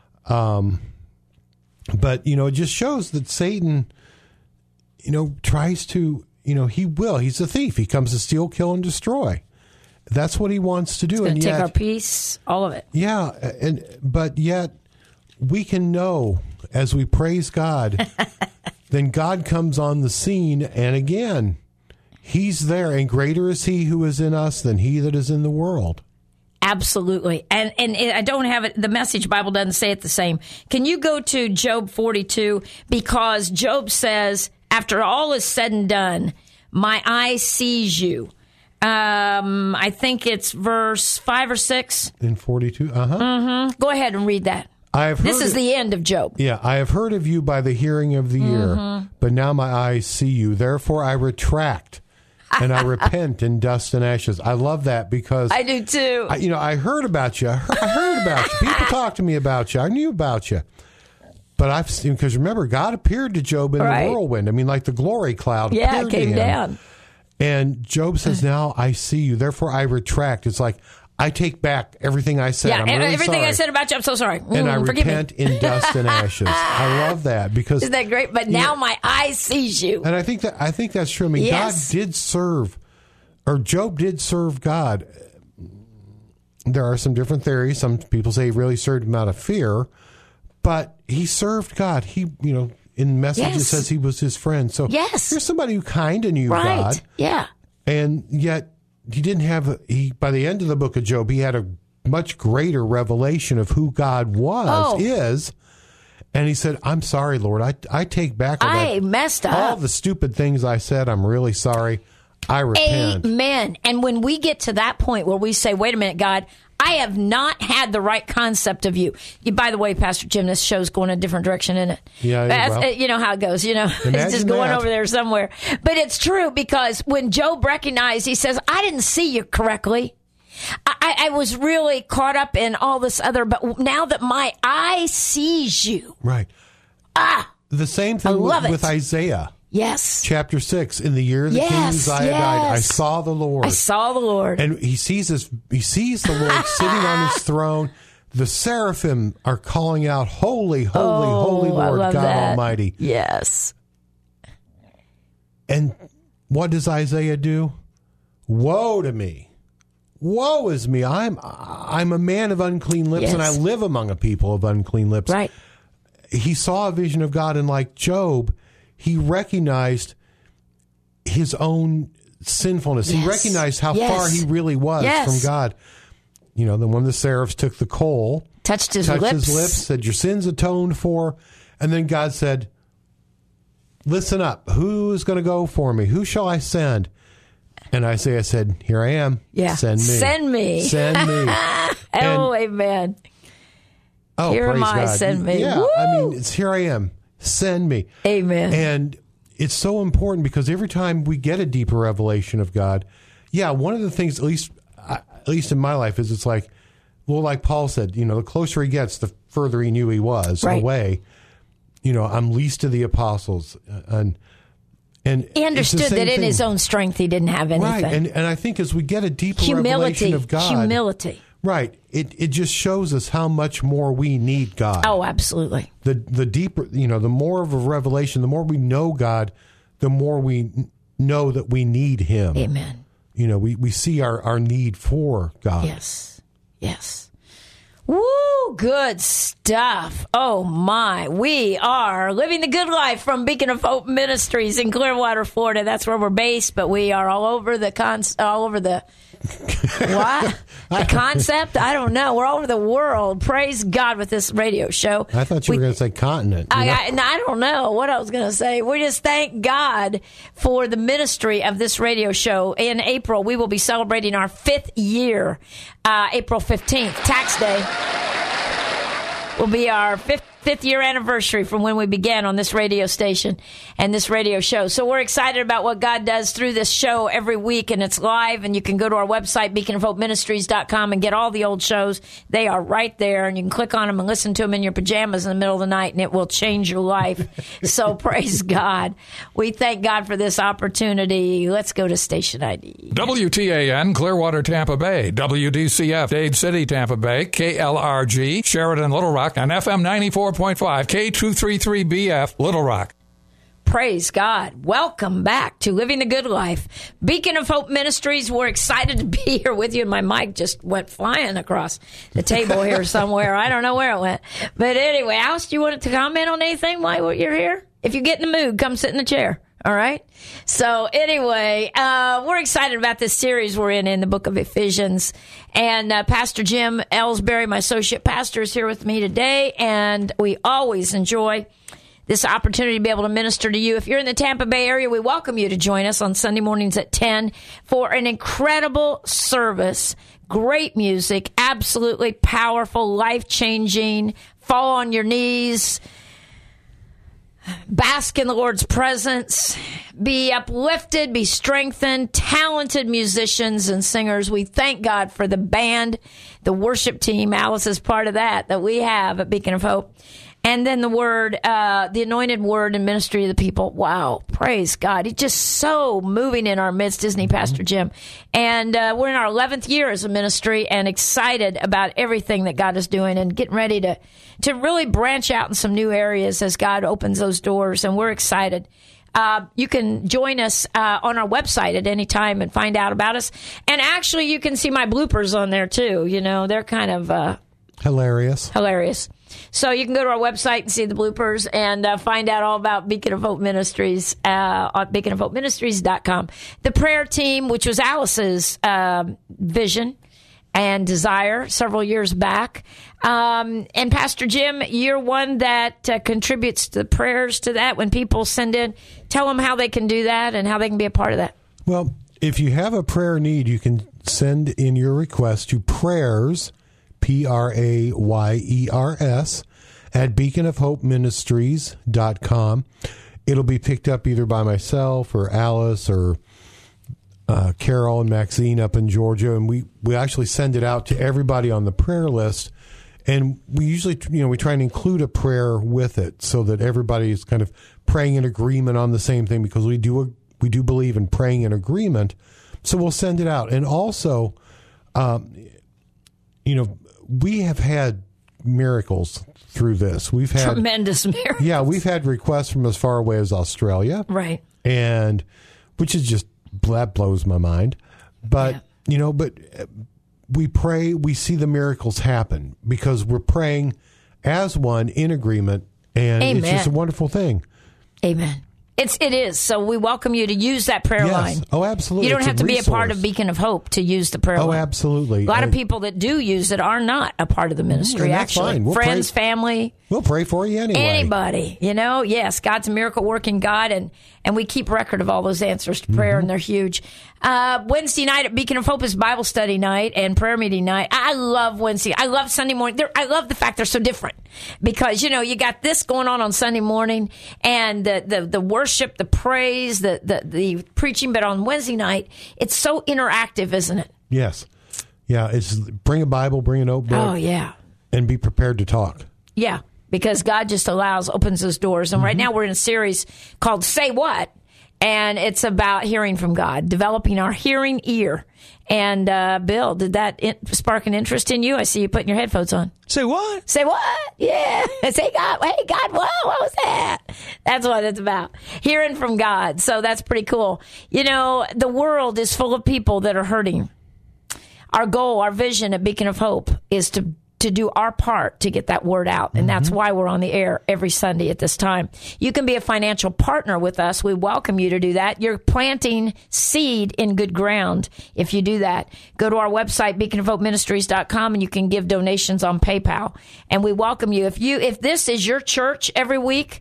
But, you know, it just shows that Satan, you know, tries to, you know, he's a thief. He comes to steal, kill, and destroy. That's what he wants to do. He's going to take our peace, all of it. Yeah, but yet we can know as we praise God, then God comes on the scene, and again, he's there, and greater is he who is in us than he that is in the world. Absolutely. And I don't have it, the Message Bible doesn't say it the same. Can you go to Job 42? Because Job says, after all is said and done, my eye sees you. I think it's verse 5 or 6. In 42? Go ahead and read that. This is the end of Job. Yeah, I have heard of you by the hearing of the ear, but now my eyes see you. Therefore I retract, and I repent in dust and ashes. I love that because I do too. I heard about you. I heard about you. People talked to me about you. I knew about you. But I've seen, because remember, God appeared to Job in the whirlwind. I mean, like the glory cloud appeared to him. Yeah, it came down. And Job says, now I see you. Therefore I retract. It's like, I take back everything I said. Yeah, I'm really everything sorry. I said about you, I'm so sorry. And I repent in dust and ashes. I love that because isn't that great? But now my eye sees you. And I think that's true. I mean, God did serve, or Job did serve God. There are some different theories. Some people say he really served him out of fear, but he served God. He, in the message it says he was his friend. So here's somebody who kind of knew God. Yeah. And yet he didn't have, by the end of the book of Job, he had a much greater revelation of who God is. And he said, I'm sorry, Lord. I take back all I messed up. All the stupid things I said. I'm really sorry. I repent. Amen. And when we get to that point where we say, wait a minute, God, I have not had the right concept of you. By the way, Pastor Jim, this show's going a different direction, isn't it? Yeah, you know how it goes. It's just going over there somewhere. But it's true because when Job recognized, he says, I didn't see you correctly. I was really caught up in all this other, but now that my eye sees you. Right. The same thing with Isaiah. Yes. Chapter 6, in the year that King Uzziah died, I saw the Lord. I saw the Lord. And he sees the Lord sitting on his throne. The seraphim are calling out, "Holy, holy, holy Lord God Almighty." Yes. And what does Isaiah do? Woe to me. Woe is me. I'm a man of unclean lips, and I live among a people of unclean lips. Right. He saw a vision of God, and like Job, he recognized his own sinfulness. He recognized how far he really was from God. You know, then when the seraphs took the coal, touched his lips, said, "Your sin's atoned for." And then God said, "Listen up. Who is going to go for me? Who shall I send?" And Isaiah said, "Here I am. Send me. Send me. Send me." Amen. Oh, here am I. God. Send me. Yeah, Woo! I mean, it's here I am. Send me. Amen. And it's so important because every time we get a deeper revelation of God, one of the things, at least in my life, is it's like, well, like Paul said, the closer he gets, the further he knew he was away. I'm least of the apostles, and he understood that in his own strength he didn't have anything. Right, and I think as we get a deeper revelation of God, right, it just shows us how much more we need God. Oh, absolutely. The deeper, the more of a revelation, the more we know God, the more we know that we need Him. Amen. We see our need for God. Yes. Yes. Woo, good stuff. Oh, my. We are living the good life from Beacon of Hope Ministries in Clearwater, Florida. That's where we're based, but we are all over the what? The concept? I don't know. We're all over the world. Praise God with this radio show. I thought you were going to say continent. I don't know what I was going to say. We just thank God for the ministry of this radio show. In April, we will be celebrating our 5th year. April 15th, Tax Day, will be our fifth year anniversary from when we began on this radio station and this radio show. So we're excited about what God does through this show every week, and it's live, and you can go to our website, beaconofhopeministries.com, and get all the old shows. They are right there, and you can click on them and listen to them in your pajamas in the middle of the night, and it will change your life. So praise God. We thank God for this opportunity. Let's go to station ID. WTAN, Clearwater, Tampa Bay. WDCF, Dade City, Tampa Bay. KLRG, Sheridan, Little Rock, and FM 94.5, K233BF, Little Rock. Praise God. Welcome back to Living the Good Life. Beacon of Hope Ministries, we're excited to be here with you. And my mic just went flying across the table here somewhere. I don't know where it went. But anyway, Alice, do you want to comment on anything while you're here? If you get in the mood, come sit in the chair. All right. So anyway, we're excited about this series we're in the book of Ephesians. And Pastor Jim Ellsbury, my associate pastor, is here with me today. And we always enjoy this opportunity to be able to minister to you. If you're in the Tampa Bay area, we welcome you to join us on Sunday mornings at 10 for an incredible service. Great music, absolutely powerful, life-changing, fall on your knees, bask in the Lord's presence, be uplifted, be strengthened, talented musicians and singers. We thank God for the band, the worship team. Alice is part of that we have at Beacon of Hope. And then the word, the anointed word and ministry of the people. Wow. Praise God. He's just so moving in our midst, isn't he, Pastor Jim? And we're in our 11th year as a ministry and excited about everything that God is doing and getting ready to really branch out in some new areas as God opens those doors. And we're excited. You can join us on our website at any time and find out about us. And actually, you can see my bloopers on there, too. They're kind of hilarious. So you can go to our website and see the bloopers and find out all about Beacon of Hope Ministries on beaconofhopeministries.com. The prayer team, which was Alice's vision and desire several years back. And Pastor Jim, you're one that contributes to the prayers to that. When people send in, tell them how they can do that and how they can be a part of that. Well, if you have a prayer need, you can send in your request to prayers, PRAYERS, at beaconofhopeministries.com. It'll be picked up either by myself or Alice or Carol and Maxine up in Georgia, and we actually send it out to everybody on the prayer list. And we usually, we try and include a prayer with it so that everybody is kind of praying in agreement on the same thing, because we do believe in praying in agreement. So we'll send it out. And also, we have had miracles through this. We've had tremendous miracles. Yeah, we've had requests from as far away as Australia. Right. And which is just, that blows my mind. But, we pray, we see the miracles happen because we're praying as one in agreement, and Amen. It's just a wonderful thing. Amen. It is. So we welcome you to use that prayer line. Oh, absolutely. You don't It's have to be a part of Beacon of Hope to use the prayer line. Oh, absolutely. A lot of people that do use it are not a part of the ministry, that's actually. fine. We'll Friends, pray. family. We'll pray for you anyway. Anybody, yes, God's a miracle working God, and we keep record of all those answers to prayer, and they're huge. Wednesday night at Beacon of Hope is Bible study night and prayer meeting night. I love Wednesday. I love Sunday morning. I love the fact they're so different because, you got this going on Sunday morning and the worship, the praise, the preaching, but on Wednesday night, it's so interactive, isn't it? Yes. Yeah, it's bring a Bible, bring a notebook. Oh, yeah. And be prepared to talk. Yeah, because God just opens his doors. And right now we're in a series called Say What? And it's about hearing from God, developing our hearing ear. And Bill, did that spark an interest in you? I see you putting your headphones on. Say what? Say what? Yeah. Say God. Hey, God, what was that? That's what it's about. Hearing from God. So that's pretty cool. The world is full of people that are hurting. Our goal, our vision at Beacon of Hope is to do our part to get that word out. And that's why we're on the air every Sunday at this time. You can be a financial partner with us. We welcome you to do that. You're planting seed in good ground if you do that. Go to our website, beaconofhopeministries.com, and you can give donations on PayPal. And we welcome you. If this is your church every week,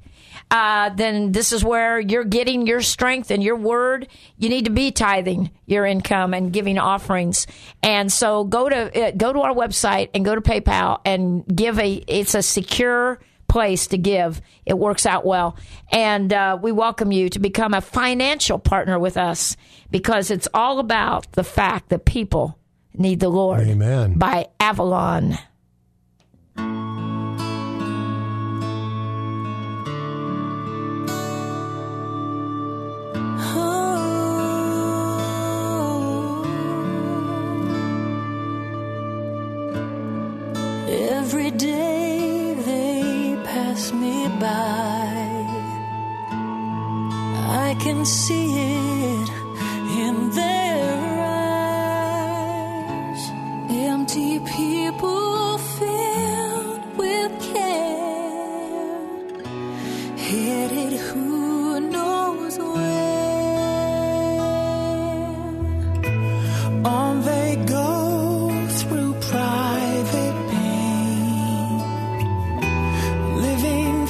then this is where you're getting your strength and your word. You need to be tithing your income and giving offerings. And so go to our website and go to PayPal and give it's a secure place to give. It works out well. And we welcome you to become a financial partner with us because it's all about the fact that people need the Lord. Amen. By Avalon. Every day they pass me by, I can see it in their eyes. Empty people filled with care, headed who knows where. On they go through private pain, living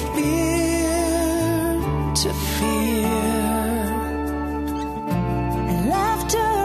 fear to fear, and laughter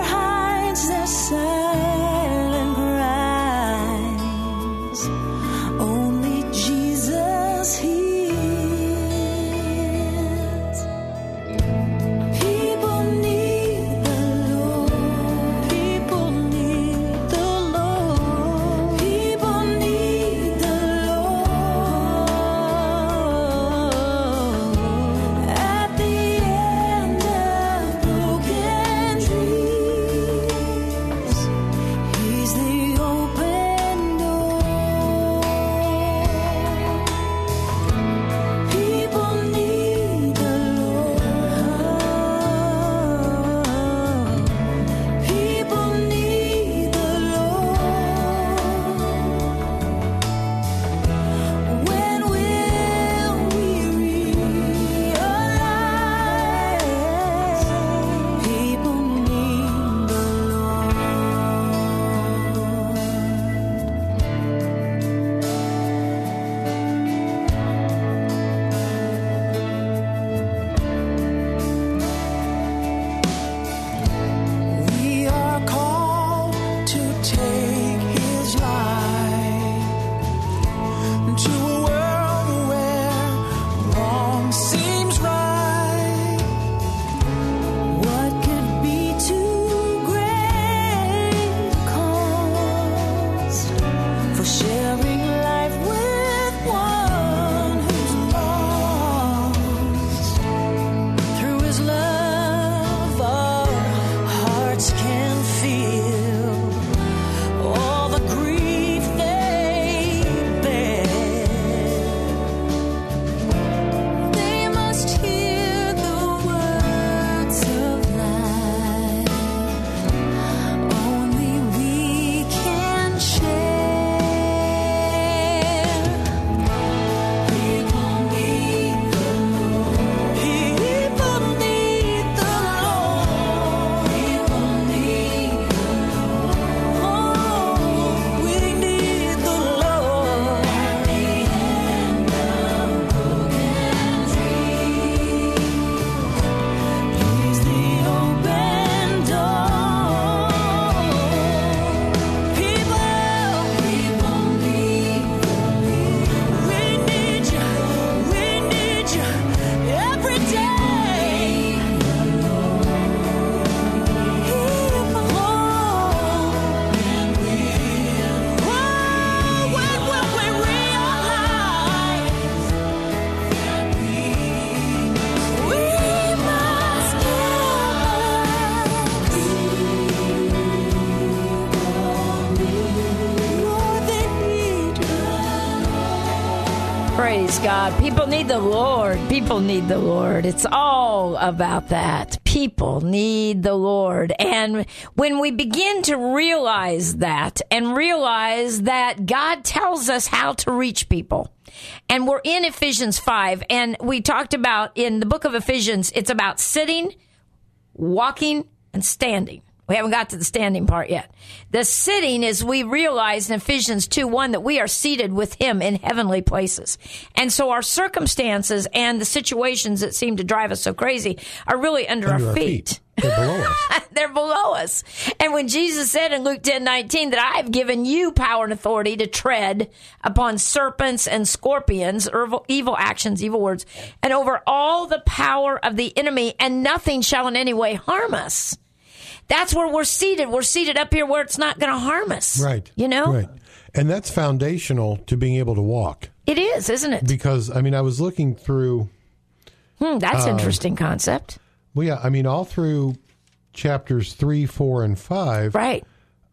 Praise God. People need the Lord. People need the Lord. It's all about that. People need the Lord. And when we begin to realize that and realize that God tells us how to reach people, and we're in Ephesians 5, and we talked about in the book of Ephesians, it's about sitting, walking, and standing. We haven't got to the standing part yet. The sitting is we realize in Ephesians 2:1 that we are seated with him in heavenly places. And so our circumstances and the situations that seem to drive us so crazy are really under our feet. They're below us. They're below us. And when Jesus said in Luke 10:19 that I've given you power and authority to tread upon serpents and scorpions, or evil actions, evil words, and over all the power of the enemy, and nothing shall in any way harm us. That's where we're seated. We're seated up here where it's not going to harm us. Right. You know? Right. And that's foundational to being able to walk. It is, isn't it? Because, I mean, I was looking through... that's an interesting concept. Well, yeah, I mean, all through chapters 3, 4, and 5... Right.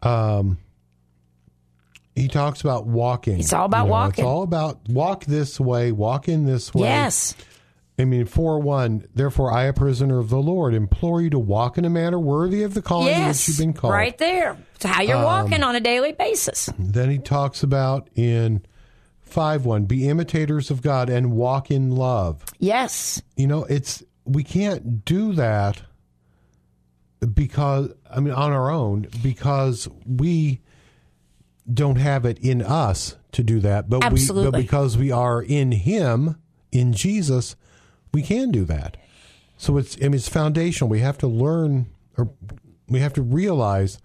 He talks about walking. It's all about walking. It's all about walk this way, walk in this way. Yes. I mean, 4:1, therefore I, a prisoner of the Lord, implore you to walk in a manner worthy of the calling to which you've been called. Right there. It's how you're walking on a daily basis. Then he talks about in 5:1, be imitators of God and walk in love. Yes. You know, we can't do that because, I mean, on our own, because we don't have it in us to do that. But Absolutely. But because we are in him, in Jesus, we can do that. So it's foundational. We have to learn, or we have to realize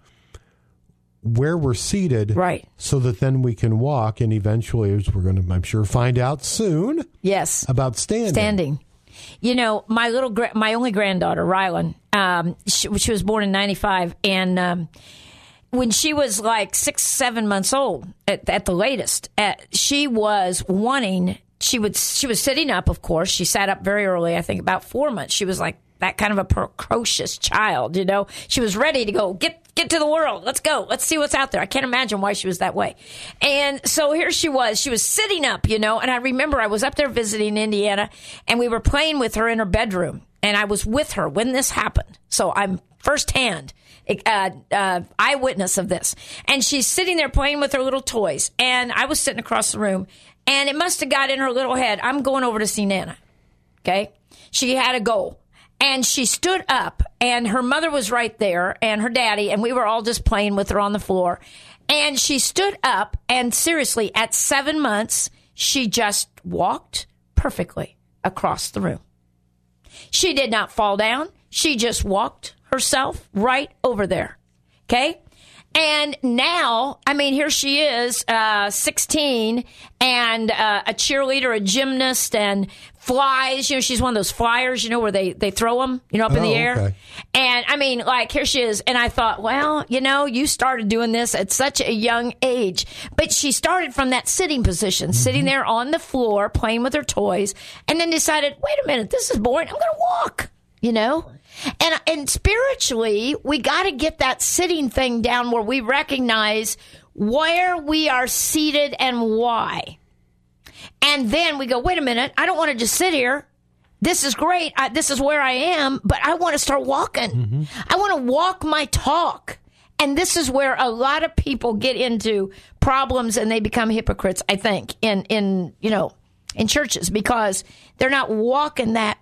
where we're seated, right? So that then we can walk, and eventually, as we're going to, I'm sure, find out soon. Yes, about standing. You know, my only granddaughter, Rylan, she was born in 95, and when she was like 6-7 months old, at the latest, she was wanting. She was sitting up, of course. She sat up very early, I think about 4 months. She was like that kind of a precocious child, you know. She was ready to go, get to the world. Let's go. Let's see what's out there. I can't imagine why she was that way. And so here she was sitting up, you know. And I remember I was up there visiting Indiana, and we were playing with her in her bedroom. And I was with her when this happened. So I'm firsthand eyewitness of this. And she's sitting there playing with her little toys. And I was sitting across the room. And it must have got in her little head, I'm going over to see Nana. Okay? She had a goal. And she stood up, and her mother was right there, and her daddy, and we were all just playing with her on the floor. And she stood up, and seriously, at 7 months, she just walked perfectly across the room. She did not fall down. She just walked herself right over there. Okay? And now, I mean, here she is, 16, and a cheerleader, a gymnast, and flies. You know, she's one of those flyers, you know, where they throw them, you know, up in the air. Okay. And, I mean, like, here she is. And I thought, well, you know, you started doing this at such a young age. But she started from that sitting position, sitting there on the floor, playing with her toys, and then decided, wait a minute, this is boring. I'm going to walk, you know. And spiritually, we got to get that sitting thing down where we recognize where we are seated and why. And then we go, wait a minute, I don't want to just sit here. This is great. This is where I am, but I want to start walking. Mm-hmm. I want to walk my talk. And this is where a lot of people get into problems and they become hypocrites, I think, in churches, because they're not walking that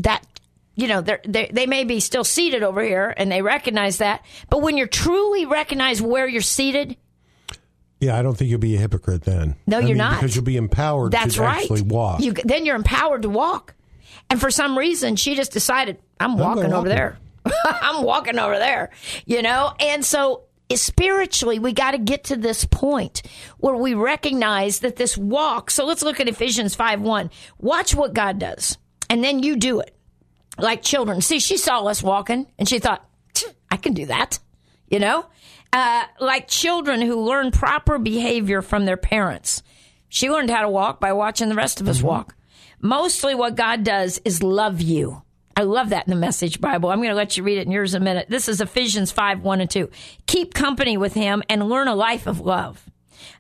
you know, they may be still seated over here, and they recognize that. But when you're truly recognize where you're seated, yeah, I don't think you'll be a hypocrite then. No, you're not, because you'll be empowered to actually walk. Then you're empowered to walk. And for some reason, she just decided, I'm walking over there. I'm walking over there, you know. And so spiritually, we got to get to this point where we recognize that this walk. So let's look at Ephesians 5:1. Watch what God does, and then you do it. Like children. See, she saw us walking, and she thought, I can do that, you know? Like children who learn proper behavior from their parents. She learned how to walk by watching the rest of us walk. Mostly what God does is love you. I love that in the Message Bible. I'm going to let you read it in yours in a minute. This is Ephesians 5:1 and 2. Keep company with him and learn a life of love.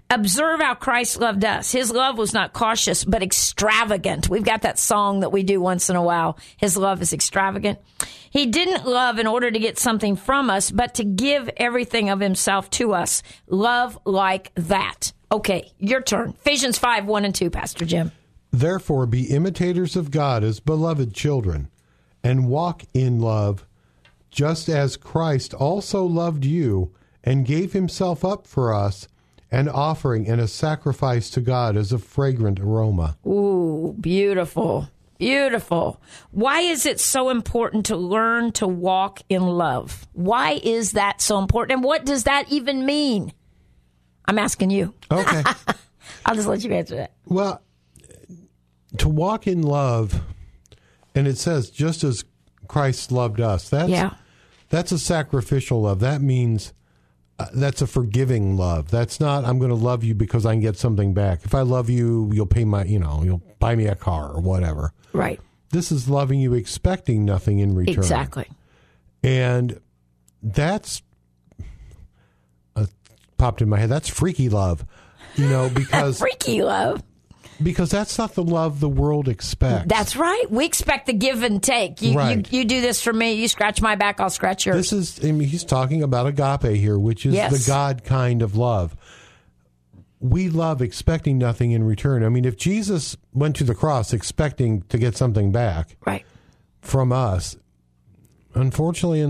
Observe how Christ loved us. His love was not cautious, but extravagant. We've got that song that we do once in a while. His love is extravagant. He didn't love in order to get something from us, but to give everything of himself to us. Love like that. Okay, your turn. Ephesians 5, 1 and 2, Pastor Jim. Therefore, be imitators of God as beloved children, and walk in love, just as Christ also loved you and gave himself up for us, an offering and a sacrifice to God as a fragrant aroma. Ooh, beautiful. Beautiful. Why is it so important to learn to walk in love? Why is that so important? And what does that even mean? I'm asking you. Okay. I'll just let you answer that. Well, to walk in love, and it says, just as Christ loved us, that's a sacrificial love. That means that's a forgiving love. That's not, I'm going to love you because I can get something back. If I love you, you'll pay you'll buy me a car or whatever. Right. This is loving you, expecting nothing in return. Exactly. And that's popped in my head. That's freaky love, because freaky love. Because that's not the love the world expects. That's right. We expect the give and take. You do this for me. You scratch my back, I'll scratch yours. He's talking about agape here, which is the God kind of love. We love expecting nothing in return. I mean, if Jesus went to the cross expecting to get something back from us, unfortunately,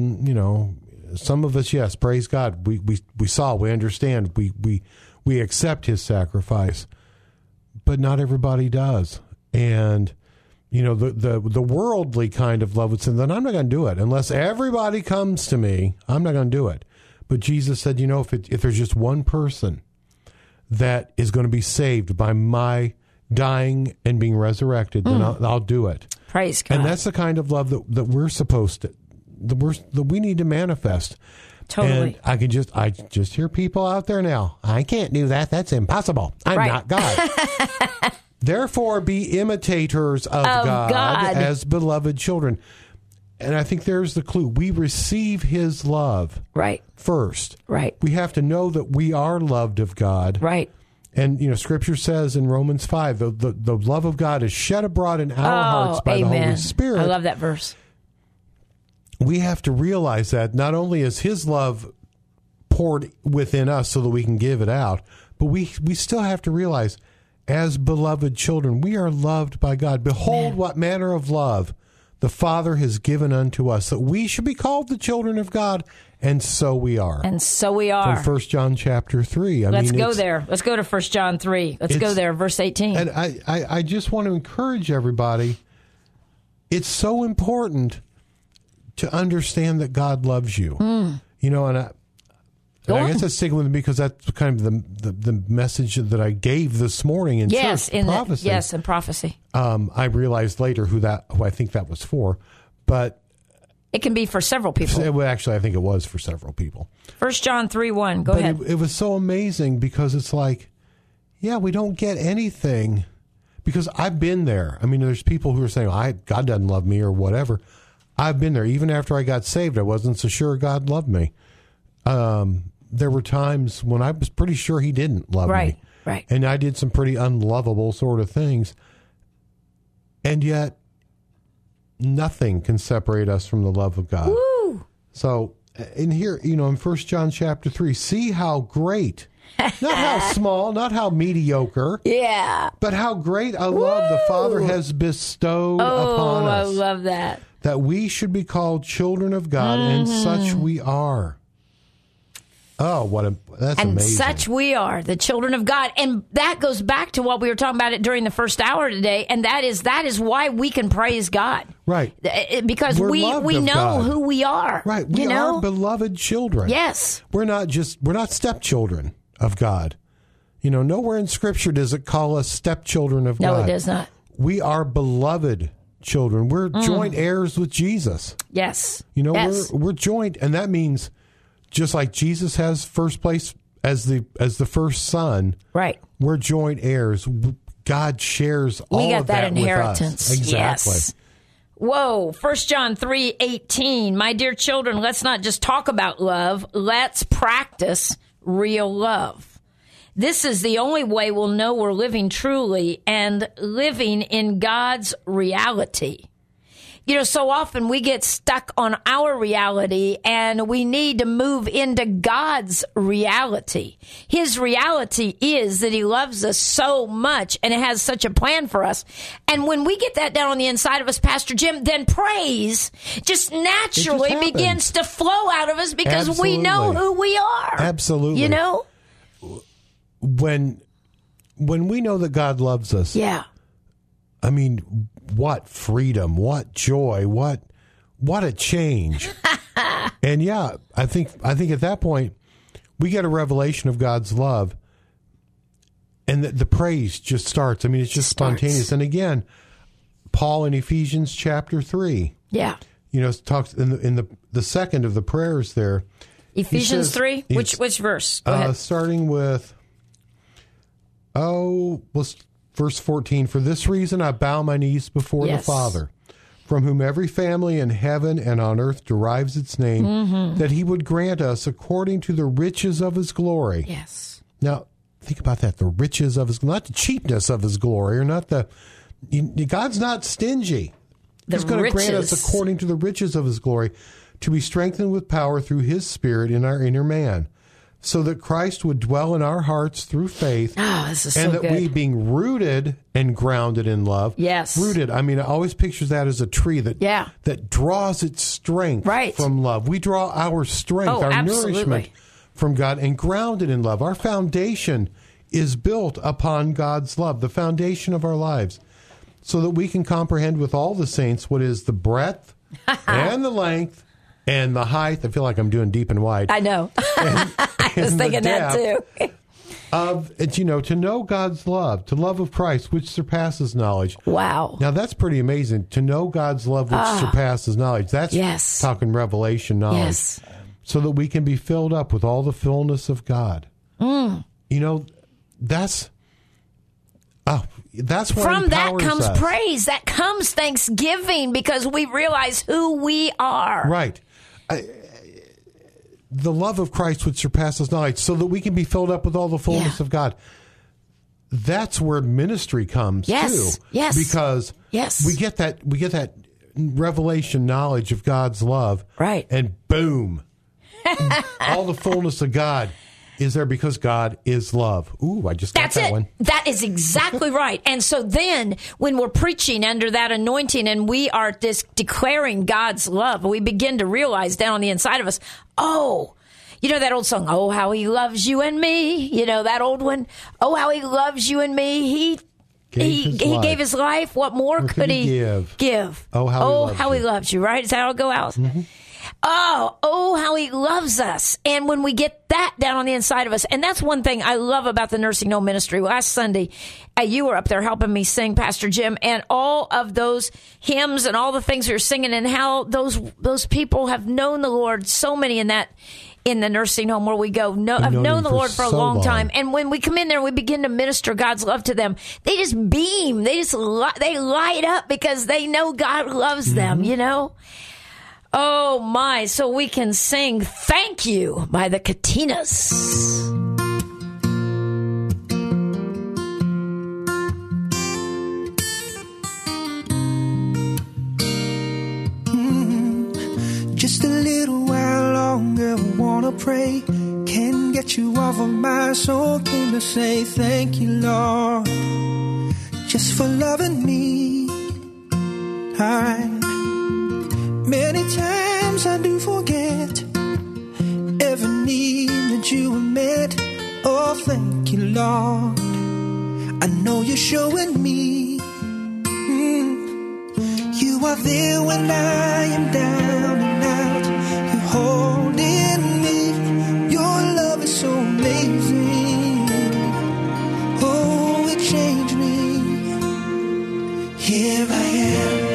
some of us, yes, praise God. We saw, we understand, we accept his sacrifice. But not everybody does. And, the worldly kind of love would say, then I'm not going to do it. Unless everybody comes to me, I'm not going to do it. But Jesus said, if there's just one person that is going to be saved by my dying and being resurrected, then I'll do it. Praise God. And that's the kind of love that we're supposed to, that we need to manifest. Totally. And I just hear people out there now. I can't do that. That's impossible. I'm not God. Therefore, be imitators of God as beloved children. And I think there's the clue. We receive his love first. Right. We have to know that we are loved of God. Right. And, Scripture says in Romans 5, the love of God is shed abroad in our hearts by the Holy Spirit. I love that verse. We have to realize that not only is his love poured within us so that we can give it out, but we still have to realize, as beloved children, we are loved by God. Behold, what manner of love the Father has given unto us, that we should be called the children of God, and so we are. And so we are. From 1 John chapter 3. Let's go there. Let's go to 1 John 3. Let's go there, verse 18. And I just want to encourage everybody, it's so important to understand that God loves you. And I guess that's sticking with me because that's kind of the message that I gave this morning in church. Prophecy. In prophecy. I realized later who I think that was for, but it can be for several people. Actually, I think it was for several people. 1 John 3:1. Go ahead. It was so amazing because it's like, we don't get anything because I've been there. I mean, there's people who are saying, God doesn't love me or whatever. I've been there. Even after I got saved, I wasn't so sure God loved me. There were times when I was pretty sure he didn't love me. Right. And I did some pretty unlovable sort of things. And yet, nothing can separate us from the love of God. Woo! So, in here, in 1 John chapter 3, see how great, not how small, not how mediocre, but how great a love the Father has bestowed upon us. I love that. That we should be called children of God, and such we are. Oh, that's amazing. And such we are, the children of God. And that goes back to what we were talking about during the first hour today, and that is why we can praise God. Right. Because we know God. who we are. Right. We are beloved children. Yes. We're not stepchildren of God. Nowhere in Scripture does it call us stepchildren of God. No, it does not. We are beloved children. We're joint heirs with Jesus. Yes. We're joint, and that means just like Jesus has first place as the first son, right? We're joint heirs. God shares all of that inheritance with us. Exactly. Yes. Whoa, 1 John 3:18. My dear children, let's not just talk about love. Let's practice real love. This is the only way we'll know we're living truly and living in God's reality. You know, so often we get stuck on our reality and we need to move into God's reality. His reality is that He loves us so much and has such a plan for us. And when we get that down on the inside of us, Pastor Jim, then praise just naturally begins to flow out of us because we know who we are. Absolutely. You know? When we know that God loves us. Yeah. I mean, what freedom, what joy, what a change. And yeah, I think at that point we get a revelation of God's love, and the praise just starts. I mean, it's just spontaneous. And again, Paul in Ephesians chapter 3. Yeah. You know, talks in the second of the prayers there. Ephesians 3? Which verse? Go ahead. Starting with verse 14, for this reason I bow my knees before the Father, from whom every family in heaven and on earth derives its name, that He would grant us according to the riches of His glory. Yes. Now, think about that, the riches of His, not the cheapness of His glory, or not God's not stingy. He's going to grant us according to the riches of His glory to be strengthened with power through His Spirit in our inner man, so that Christ would dwell in our hearts through faith. Oh, this is and so that we, being rooted and grounded in love. Yes. Rooted. I mean, I always picture that as a tree that draws its strength from love. We draw our strength, our nourishment from God, and grounded in love. Our foundation is built upon God's love, the foundation of our lives, so that we can comprehend with all the saints what is the breadth and the length and the height. I feel like I'm doing deep and wide. I know. I was thinking that too. To know God's love, to love of Christ, which surpasses knowledge. Wow. Now, that's pretty amazing. To know God's love, which surpasses knowledge. That's talking revelation knowledge. Yes. So that we can be filled up with all the fullness of God. You know, that's what from that comes us. Praise. That comes thanksgiving, because we realize who we are. Right. The love of Christ which surpasses knowledge, so that we can be filled up with all the fullness of God. That's where ministry comes too. Yes. Because we get that revelation knowledge of God's love. Right. And boom. All the fullness of God is there because God is love. Ooh, I just got that one. That is exactly right. And so then when we're preaching under that anointing and we are declaring God's love, we begin to realize down on the inside of us, you know that old song, oh, how He loves you and me. You know that old one? Oh, how He loves you and me. He gave His life. What more could He give? Oh, how He loves you, right? Is that how it go out? Mm-hmm. Oh, how He loves us. And when we get that down on the inside of us, and that's one thing I love about the nursing home ministry. Last Sunday, you were up there helping me sing, Pastor Jim, and all of those hymns and all the things we were singing, and how those people have known the Lord, so many in the nursing home where we go, have known the Lord for a long time. And when we come in there and we begin to minister God's love to them, they just beam. They light up because they know God loves them, you know? Oh, my. So we can sing Thank You by the Katinas. Just a little while longer, wanna pray. Can't get you off of my soul. Came to say thank you, Lord, just for loving me. Alright. Many times I do forget every need that you have met. Oh, thank you, Lord. I know you're showing me. You are there when I am down and out. You're holding me. Your love is so amazing. Oh, it changed me. Here I am.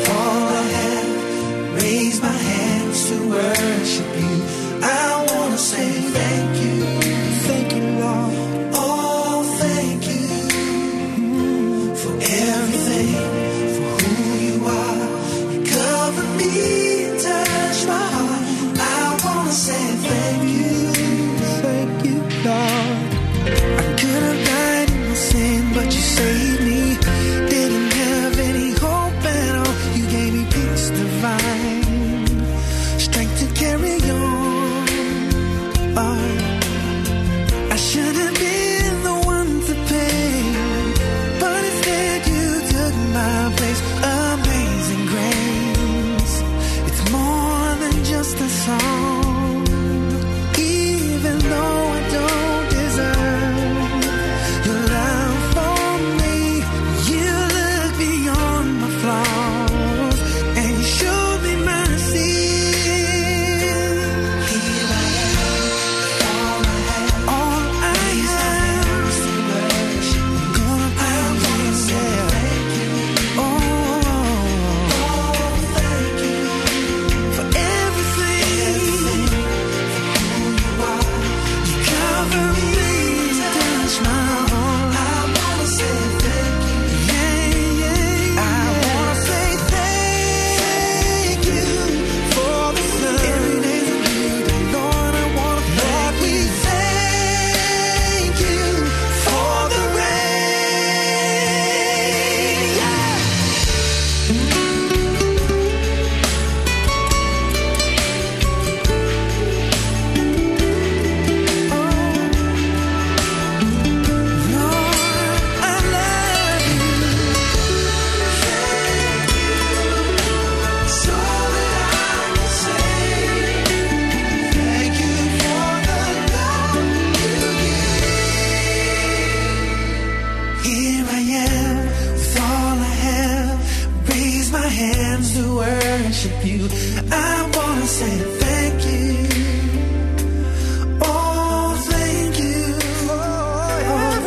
Raise my hands to worship you. I want to say thank you, Lord. Oh, thank you for everything, for who you are. You cover me in time. is Amazing Grace. It's more than just a song. Even though I don't deserve your love for me, you look beyond my flaws and you showed me mercy. Here I am, all I have is to worship. I'm gonna praise you, yeah. Oh, thank you for everything. You cover me, touch my heart. I wanna say thank you. Yeah, yeah. I wanna say thank you for the sun. Every day's a new day, Lord. I wanna thank you. Thank you for the rain. Lord, I love you. So that I can say thank you for the love you give. Here I am with all I have. Raise my hands to worship you. I wanna say thank you. Oh, thank you for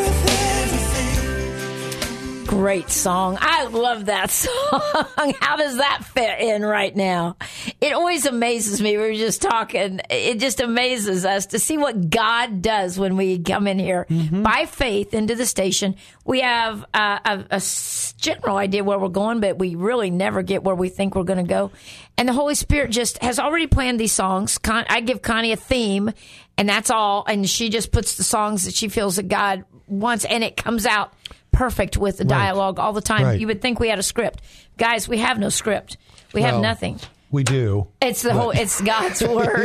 everything. Great song. I love that song. How does that fit in right now? It always amazes me. We were just talking. It just amazes us to see what God does when we come in here by faith into the station. We have a general idea where we're going, but we really never get where we think we're going to go. And the Holy Spirit just has already planned these songs. I give Connie a theme, and that's all. And she just puts the songs that she feels that God wants, and it comes out perfect with the dialogue all the time. Right. You would think we had a script. Guys, we have no script. We have Well, nothing. We do. It's it's God's word.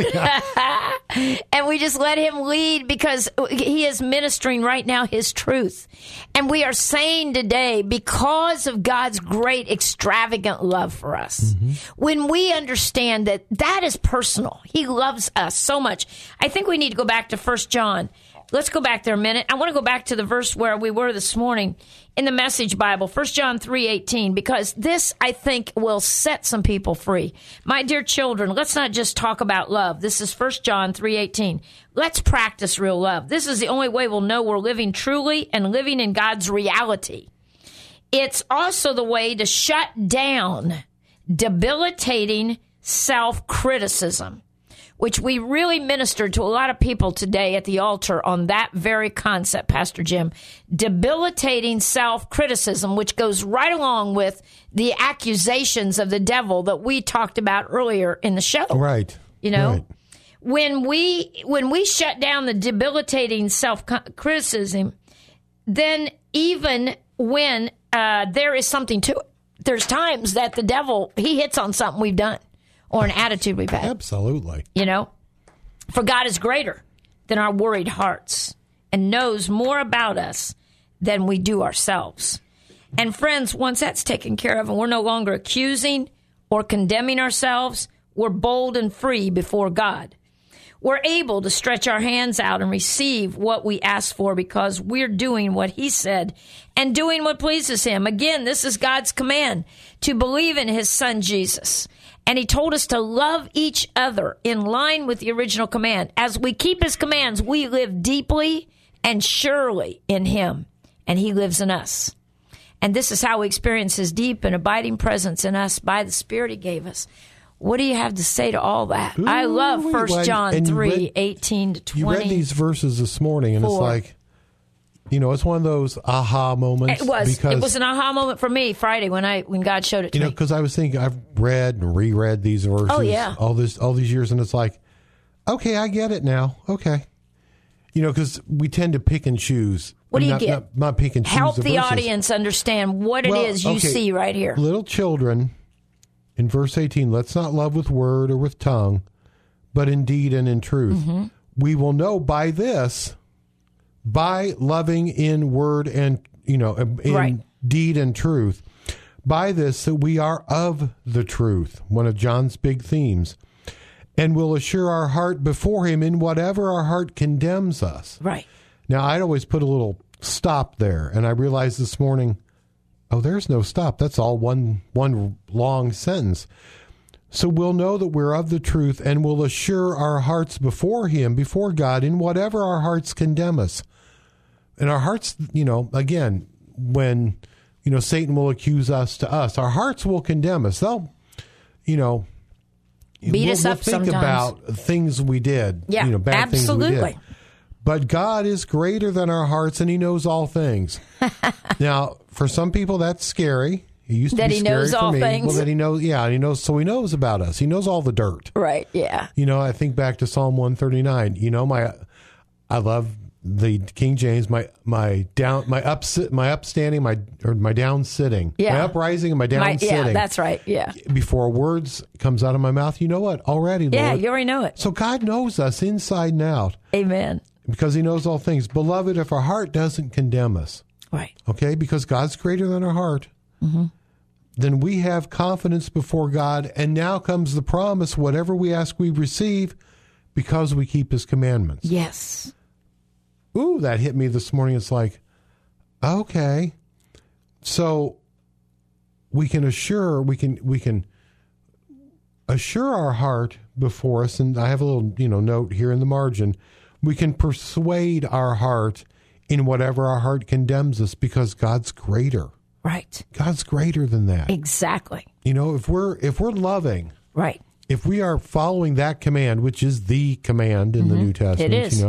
And we just let him lead because he is ministering right now his truth. And we are saying today, because of God's great extravagant love for us, when we understand that that is personal, he loves us so much. I think we need to go back to 1 John. Let's go back there a minute. I want to go back to the verse where we were this morning in the Message Bible, 1 John 3:18, because this, I think, will set some people free. My dear children, let's not just talk about love. This is 1 John 3:18. Let's practice real love. This is the only way we'll know we're living truly and living in God's reality. It's also the way to shut down debilitating self-criticism, which we really ministered to a lot of people today at the altar on that very concept, Pastor Jim. Debilitating self-criticism, which goes right along with the accusations of the devil that we talked about earlier in the show. Right. You know? Right. When we shut down the debilitating self-criticism, then even when there is something to it, there's times that the devil, he hits on something we've done or an attitude we've had. Absolutely. You know, for God is greater than our worried hearts and knows more about us than we do ourselves. And friends, once that's taken care of and we're no longer accusing or condemning ourselves, we're bold and free before God. We're able to stretch our hands out and receive what we ask for because we're doing what he said and doing what pleases him. Again, this is God's command, to believe in his son Jesus. And he told us to love each other in line with the original command. As we keep his commands, we live deeply and surely in him, and he lives in us. And this is how we experience his deep and abiding presence in us by the Spirit he gave us. What do you have to say to all that? Ooh, I love 1 and John you 3:18 to 20. You read these verses this morning, and it's like, you know, it's one of those aha moments. It was an aha moment for me Friday when God showed it to me. You know, because I was thinking, I've read and reread these verses all these years, and it's like, okay, I get it now. Okay. You know, because we tend to pick and choose. What do you get? Not pick and choose. Help the verses. audience understand what it is you see right here. Little children, in verse 18, let's not love with word or with tongue, but in deed and in truth. Mm-hmm. We will know by this, by loving in word and, in deed and truth. by this that we are of the truth, one of John's big themes, and will assure our heart before him in whatever our heart condemns us. Right. Now, I'd always put a little stop there, and I realized this morning, oh, there's no stop. That's all one long sentence. So we'll know that we're of the truth and will assure our hearts before him, before God, in whatever our hearts condemn us. And our hearts, again, when, Satan will accuse us to us, our hearts will condemn us. They'll, beat us up think sometimes. about things we did, Yeah, bad absolutely. things we did. But God is greater than our hearts, and he knows all things. Now, for some people, that's scary. It used to That be he scary knows for all me. things. Well, that he knows, so he knows about us. He knows all the dirt. Right, yeah. I think back to Psalm 139. I love the King James, my upstanding, my down sitting, Yeah. my uprising and my down sitting. Yeah, that's right, yeah. Before words comes out of my mouth, you know what? Already, Lord. Yeah, you already know it. So God knows us inside and out. Amen. Because he knows all things. Beloved, if our heart doesn't condemn us, Right. okay, because God's greater than our heart, then we have confidence before God, and now comes the promise, whatever we ask, we receive, because we keep his commandments. Yes. Ooh, that hit me this morning. It's like, okay, so we can assure our heart before us, and I have a little, note here in the margin. We can persuade our heart in whatever our heart condemns us, because God's greater. Right. God's greater than that. Exactly. If we're loving, Right. if we are following that command, which is the command in the New Testament, It is.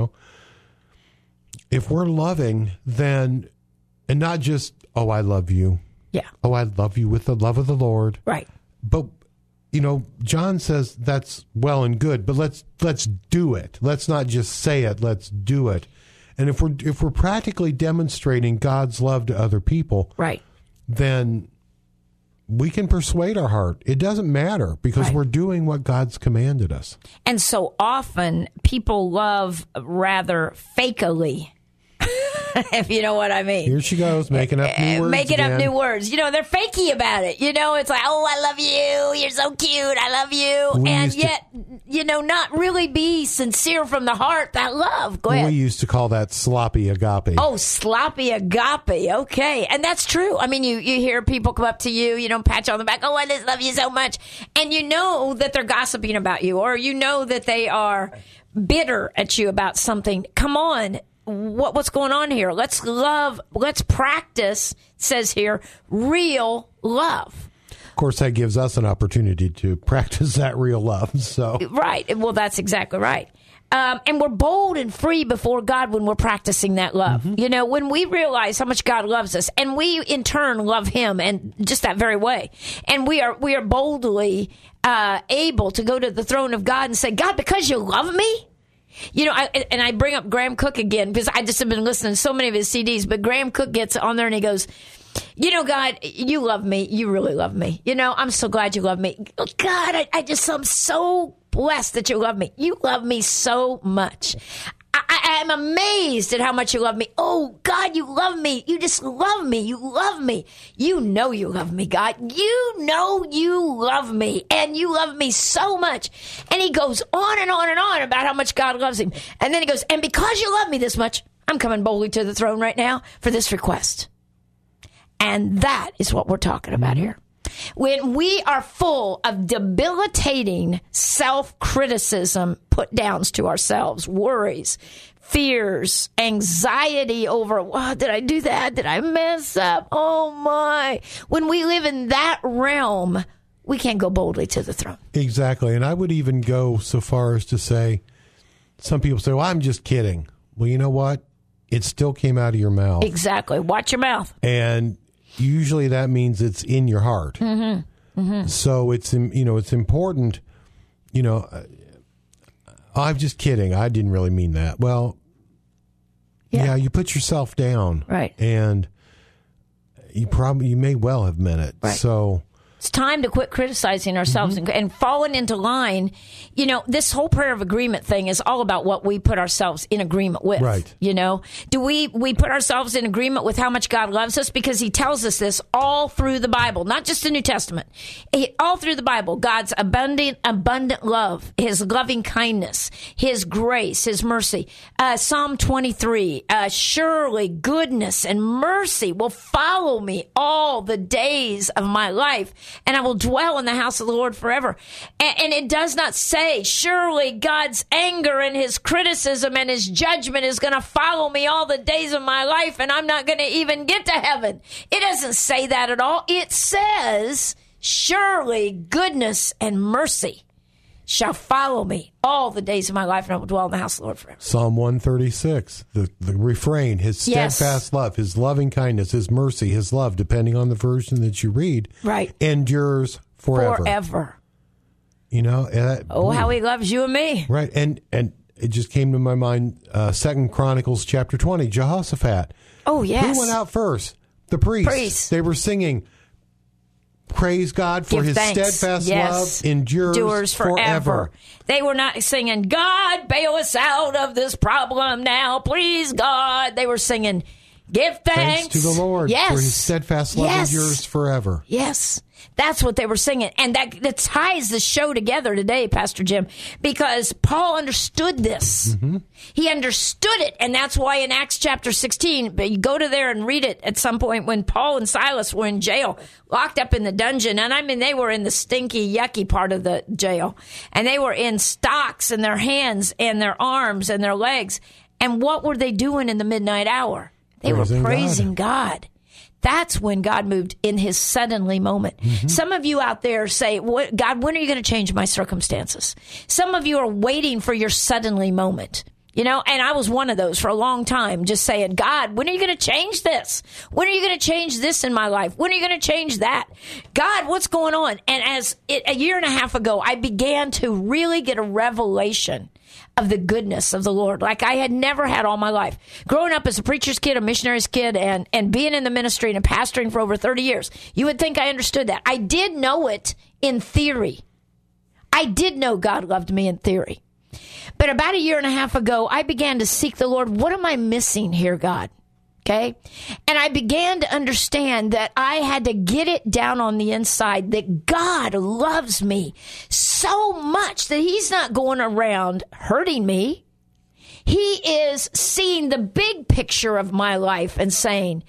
if we're loving, then, and not just, oh, I love you. Yeah. Oh, I love you with the love of the Lord. Right. But, John says that's well and good, but let's do it. Let's not just say it. Let's do it. And if we're practically demonstrating God's love to other people, Right. then we can persuade our heart. It doesn't matter, because Right. we're doing what God's commanded us. And so often people love rather fakely. If you know what I mean. Here she goes, making up new words. Making up again. new words. They're fakey about it. It's like, oh, I love you. You're so cute. I love you. We And used to- yet, not really be sincere from the heart, that love. Go ahead. We used to call that sloppy agape. Oh, sloppy agape. Okay. And that's true. I mean, you hear people come up to you, pat you on the back. Oh, I just love you so much. And you know that they're gossiping about you, or you know that they are bitter at you about something. Come on. What's going on here? Let's practice, it says here, real love. Of course, that gives us an opportunity to practice that real love. So, Right. Well, that's exactly right. And we're bold and free before God when we're practicing that love. When we realize how much God loves us, and we in turn love him, and just that very way. And we are boldly able to go to the throne of God and say, God, because you love me. I bring up Graham Cook again, because I just have been listening to so many of his CDs, but Graham Cook gets on there and he goes, God, you love me. You really love me. I'm so glad you love me. God, I'm so blessed that you love me. You love me so much. I'm amazed at how much you love me. Oh, God, you love me. You just love me. You love me. You know you love me, God. You know you love me. And you love me so much. And he goes on and on and on about how much God loves him. And then he goes, and because you love me this much, I'm coming boldly to the throne right now for this request. And that is what we're talking about here. When we are full of debilitating self-criticism, put-downs to ourselves, worries, fears, anxiety over, did I do that? Did I mess up? Oh, my. When we live in that realm, we can't go boldly to the throne. exactly. And I would even go so far as to say, some people say, well, I'm just kidding. Well, you know what? It still came out of your mouth. Exactly. Watch your mouth. And usually that means it's in your heart. Mm-hmm. Mm-hmm. So it's important. I'm just kidding. I didn't really mean that. Well, yeah, you put yourself down, Right. And you may well have meant it. Right. So It's time to quit criticizing ourselves and falling into line. You know, this whole prayer of agreement thing is all about what we put ourselves in agreement with. Right. You know, do we put ourselves in agreement with how much God loves us? Because he tells us this all through the Bible, not just the New Testament. All through the Bible, God's abundant love, his loving kindness, his grace, his mercy. Psalm 23, surely goodness and mercy will follow me all the days of my life, and I will dwell in the house of the Lord forever. And it does not say, surely God's anger and his criticism and his judgment is going to follow me all the days of my life, and I'm not going to even get to heaven. It doesn't say that at all. It says, surely goodness and mercy shall follow me all the days of my life, and I will dwell in the house of the Lord forever. Psalm 136, the refrain, his steadfast love, his loving kindness, his mercy, his love, depending on the version that you read, right, endures forever. Forever. You know, how he loves you and me. Right, and it just came to my mind, 2 Chronicles chapter 20, Jehoshaphat. Oh, yes. Who went out first? The priests. They were singing, praise God for his steadfast love endures forever. They were not singing, God, bail us out of this problem now, please, God. They were singing, give thanks to the Lord for his steadfast love endures forever. Yes. That's what they were singing. And that ties the show together today, Pastor Jim, because Paul understood this. Mm-hmm. He understood it. And that's why in Acts chapter 16, but you go to there and read it at some point when Paul and Silas were in jail, locked up in the dungeon. And I mean, they were in the stinky, yucky part of the jail. And they were in stocks in their hands and their arms and their legs. And what were they doing in the midnight hour? They were praising God. That's when God moved in his suddenly moment. Mm-hmm. Some of you out there say, God, when are you going to change my circumstances? Some of you are waiting for your suddenly moment. You know, and I was one of those for a long time, just saying, God, when are you going to change this? When are you going to change this in my life? When are you going to change that? God, what's going on? And a year and a half ago, I began to really get a revelation of the goodness of the Lord, like I had never had all my life. Growing up as a preacher's kid, a missionary's kid, and being in the ministry and pastoring for over 30 years, you would think I understood that. I did know it in theory. I did know God loved me in theory. But about a year and a half ago, I began to seek the Lord. What am I missing here, God? Okay? And I began to understand that I had to get it down on the inside that God loves me so much that he's not going around hurting me. He is seeing the big picture of my life and saying,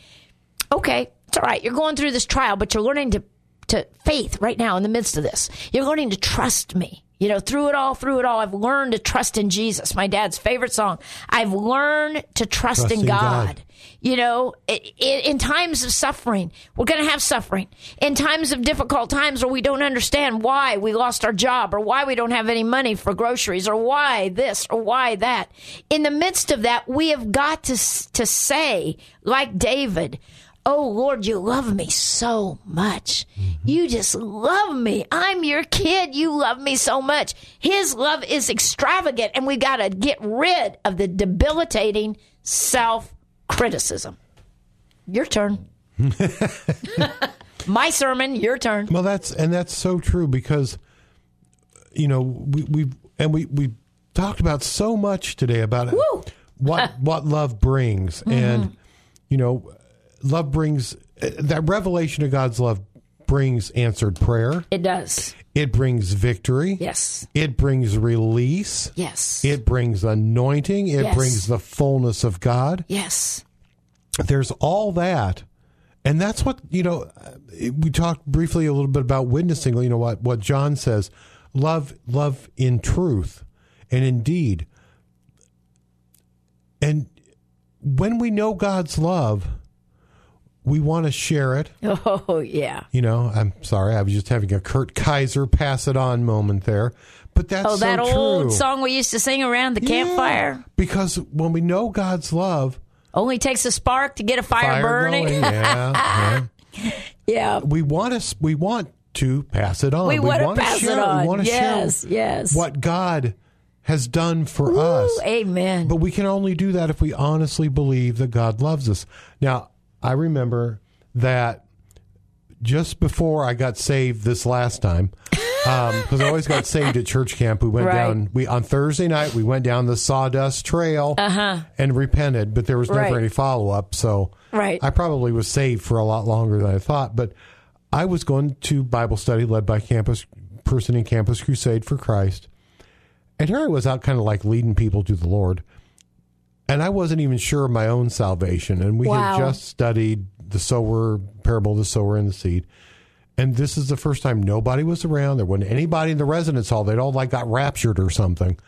okay, it's all right. You're going through this trial, but you're learning to faith right now in the midst of this. You're learning to trust me. You know, through it all, I've learned to trust in Jesus. My dad's favorite song. I've learned to trust in God. You know, in times of suffering, we're going to have suffering. In times of difficult times where we don't understand why we lost our job or why we don't have any money for groceries or why this or why that. In the midst of that, we have got to say, like David, oh, Lord, you love me so much. You just love me. I'm your kid. You love me so much. His love is extravagant, and we've got to get rid of the debilitating self-criticism. Your turn. My sermon, your turn. Well, that's so true because, you know, we talked about so much today about what love brings. Mm-hmm. And, you know, love brings, that revelation of God's love brings answered prayer. It does. It brings victory. Yes. It brings release. Yes. It brings anointing. It brings the fullness of God. Yes. There's all that. And that's what, you know, we talked briefly a little bit about witnessing, you know, what John says, love in truth and in deed. And when we know God's love, we want to share it. Oh, yeah. You know, I'm sorry. I was just having a Kurt Kaiser pass it on moment there. But that's so true. Oh, that old song we used to sing around the campfire. Because when we know God's love... Only takes a spark to get a fire burning. Going, yeah. Yeah. We want to pass it on. We want to pass it on. We want to share what God has done for us. Amen. But we can only do that if we honestly believe that God loves us. Now, I remember that just before I got saved this last time, because I always got saved at church camp. We went down. On Thursday night we went down the Sawdust Trail and repented, but there was never any follow up. So I probably was saved for a lot longer than I thought. But I was going to Bible study led by person in Campus Crusade for Christ, and here I was out kind of like leading people to the Lord, and I wasn't even sure of my own salvation. And we had just studied the parable of the sower and the seed. And this is the first time nobody was around. There wasn't anybody in the residence hall. They'd all got raptured or something.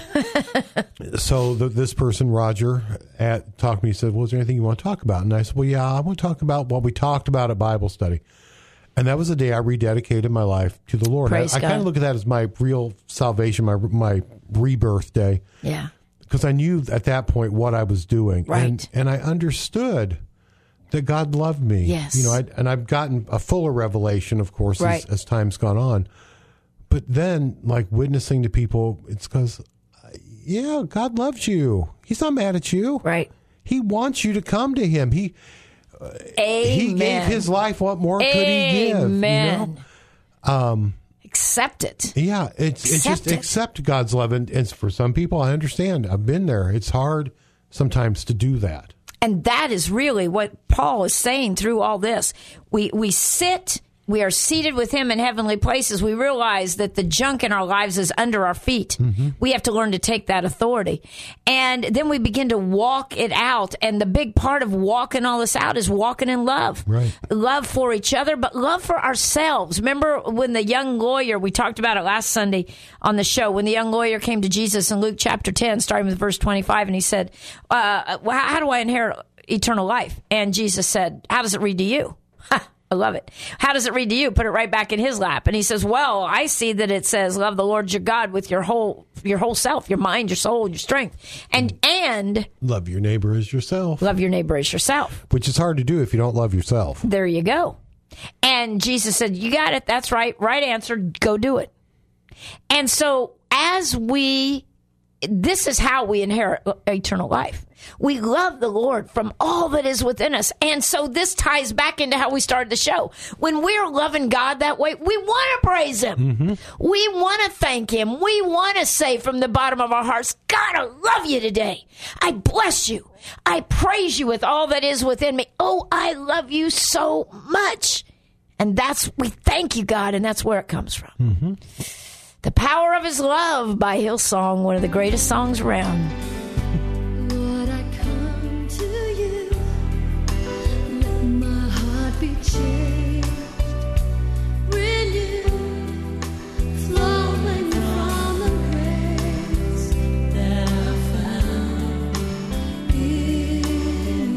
So this person, Roger, talked to me. He said, well, is there anything you want to talk about? And I said, well, yeah, I want to talk about what we talked about at Bible study. And that was the day I rededicated my life to the Lord. I kind of look at that as my real salvation, my rebirth day. Yeah. Because I knew at that point what I was doing. Right. And I understood that God loved me. Yes. And I've gotten a fuller revelation, of course, as time's gone on. But then, witnessing to people, it's because, God loves you. He's not mad at you. Right. He wants you to come to him. He gave his life. What more could he give? Amen. Accept it. Yeah. It's just accept God's love. And for some people, I understand. I've been there. It's hard sometimes to do that. And that is really what Paul is saying through all this. We are seated with him in heavenly places. We realize that the junk in our lives is under our feet. Mm-hmm. We have to learn to take that authority. And then we begin to walk it out. And the big part of walking all this out is walking in love. Right. Love for each other, but love for ourselves. Remember when the young lawyer, we talked about it last Sunday on the show, when the young lawyer came to Jesus in Luke chapter 10, starting with verse 25, and he said, how do I inherit eternal life? And Jesus said, how does it read to you? I love it. How does it read to you? Put it right back in his lap. And he says, well, I see that it says, love the Lord your God with your whole self, your mind, your soul, your strength. And love your neighbor as yourself. Love your neighbor as yourself. Which is hard to do if you don't love yourself. There you go. And Jesus said, you got it. That's right. Right answer. Go do it. And so this is how we inherit eternal life. We love the Lord from all that is within us. And so this ties back into how we started the show. When we're loving God that way, we want to praise him. Mm-hmm. We want to thank him. We want to say from the bottom of our hearts, God, I love you today. I bless you. I praise you with all that is within me. Oh, I love you so much. And we thank you, God, and that's where it comes from. Mm-hmm. The Power of His Love by Hillsong, one of the greatest songs around. Lord, I come to you. Let my heart be changed. Renewed, flowing from the grace that I found in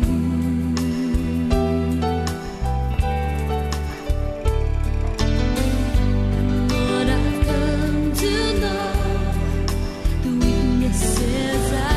you. Lord, I've come to know the weaknesses I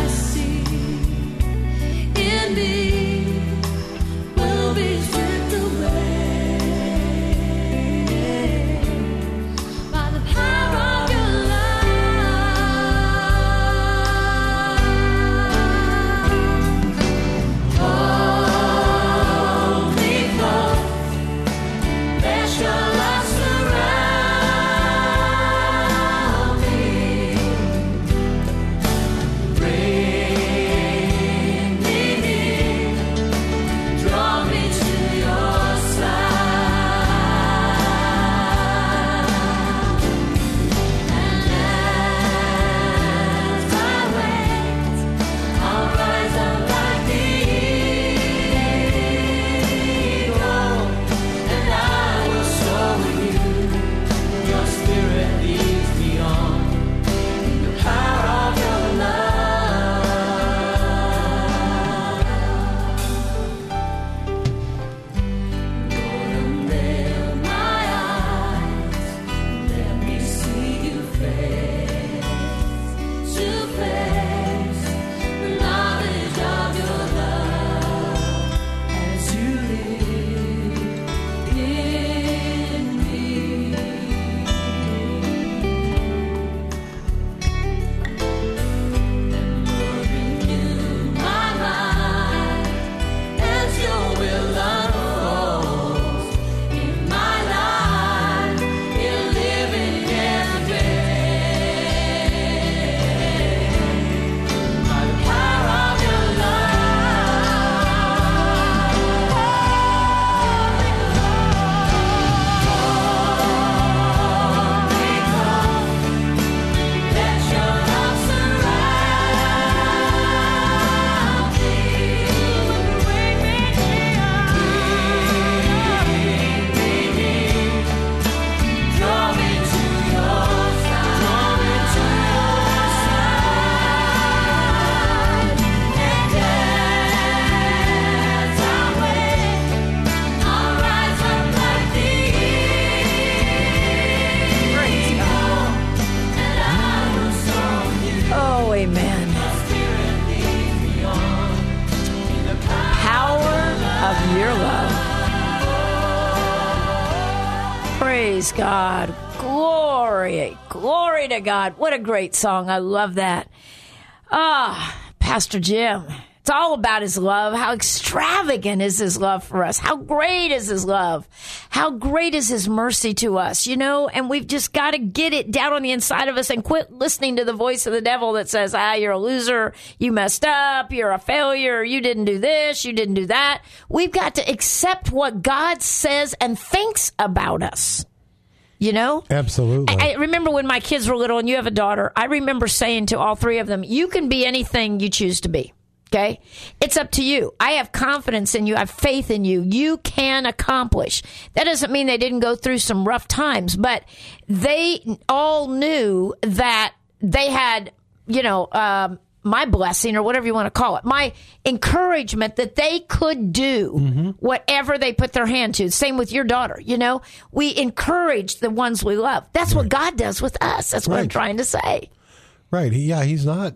Praise God. Glory. Glory to God. What a great song. I love that. Pastor Jim. It's all about his love. How extravagant is his love for us? How great is his love? How great is his mercy to us? You know, and we've just got to get it down on the inside of us and quit listening to the voice of the devil that says, you're a loser. You messed up. You're a failure. You didn't do this. You didn't do that. We've got to accept what God says and thinks about us. You know? Absolutely. I remember when my kids were little, and you have a daughter, I remember saying to all three of them, you can be anything you choose to be. Okay? It's up to you. I have confidence in you. I have faith in you. You can accomplish. That doesn't mean they didn't go through some rough times, but they all knew that they had, my blessing or whatever you want to call it, my encouragement that they could do whatever they put their hand to. Same with your daughter. You know, we encourage the ones we love. That's what God does with us. That's what I'm trying to say. Right. He's not.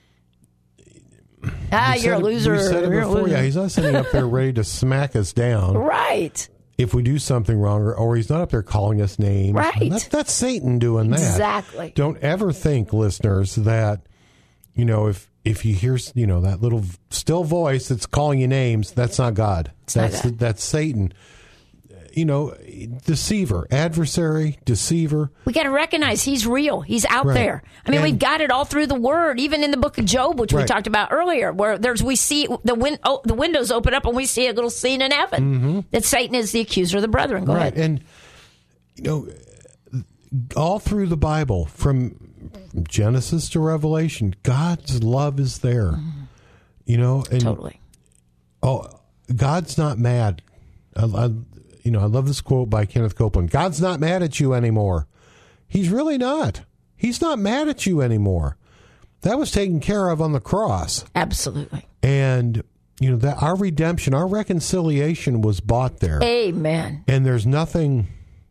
You're a loser. We said it before. Yeah, he's not sitting up there ready to smack us down. Right. If we do something wrong, or he's not up there calling us names. Right. That's Satan doing that. Exactly. Don't ever think, listeners, that, if you hear, that little still voice that's calling you names, that's not God. That's Satan. Deceiver, adversary, deceiver. We got to recognize he's real. He's out there. I mean, we've got it all through the Word, even in the book of Job, which we talked about earlier, where we see the windows open up and we see a little scene in heaven that Satan is the accuser of the brethren. Go ahead. And all through the Bible, from Genesis to Revelation, God's love is there. And totally. Oh, God's not mad. I love this quote by Kenneth Copeland. God's not mad at you anymore. He's really not. He's not mad at you anymore. That was taken care of on the cross. Absolutely. And, that our redemption, our reconciliation was bought there. Amen. And there's nothing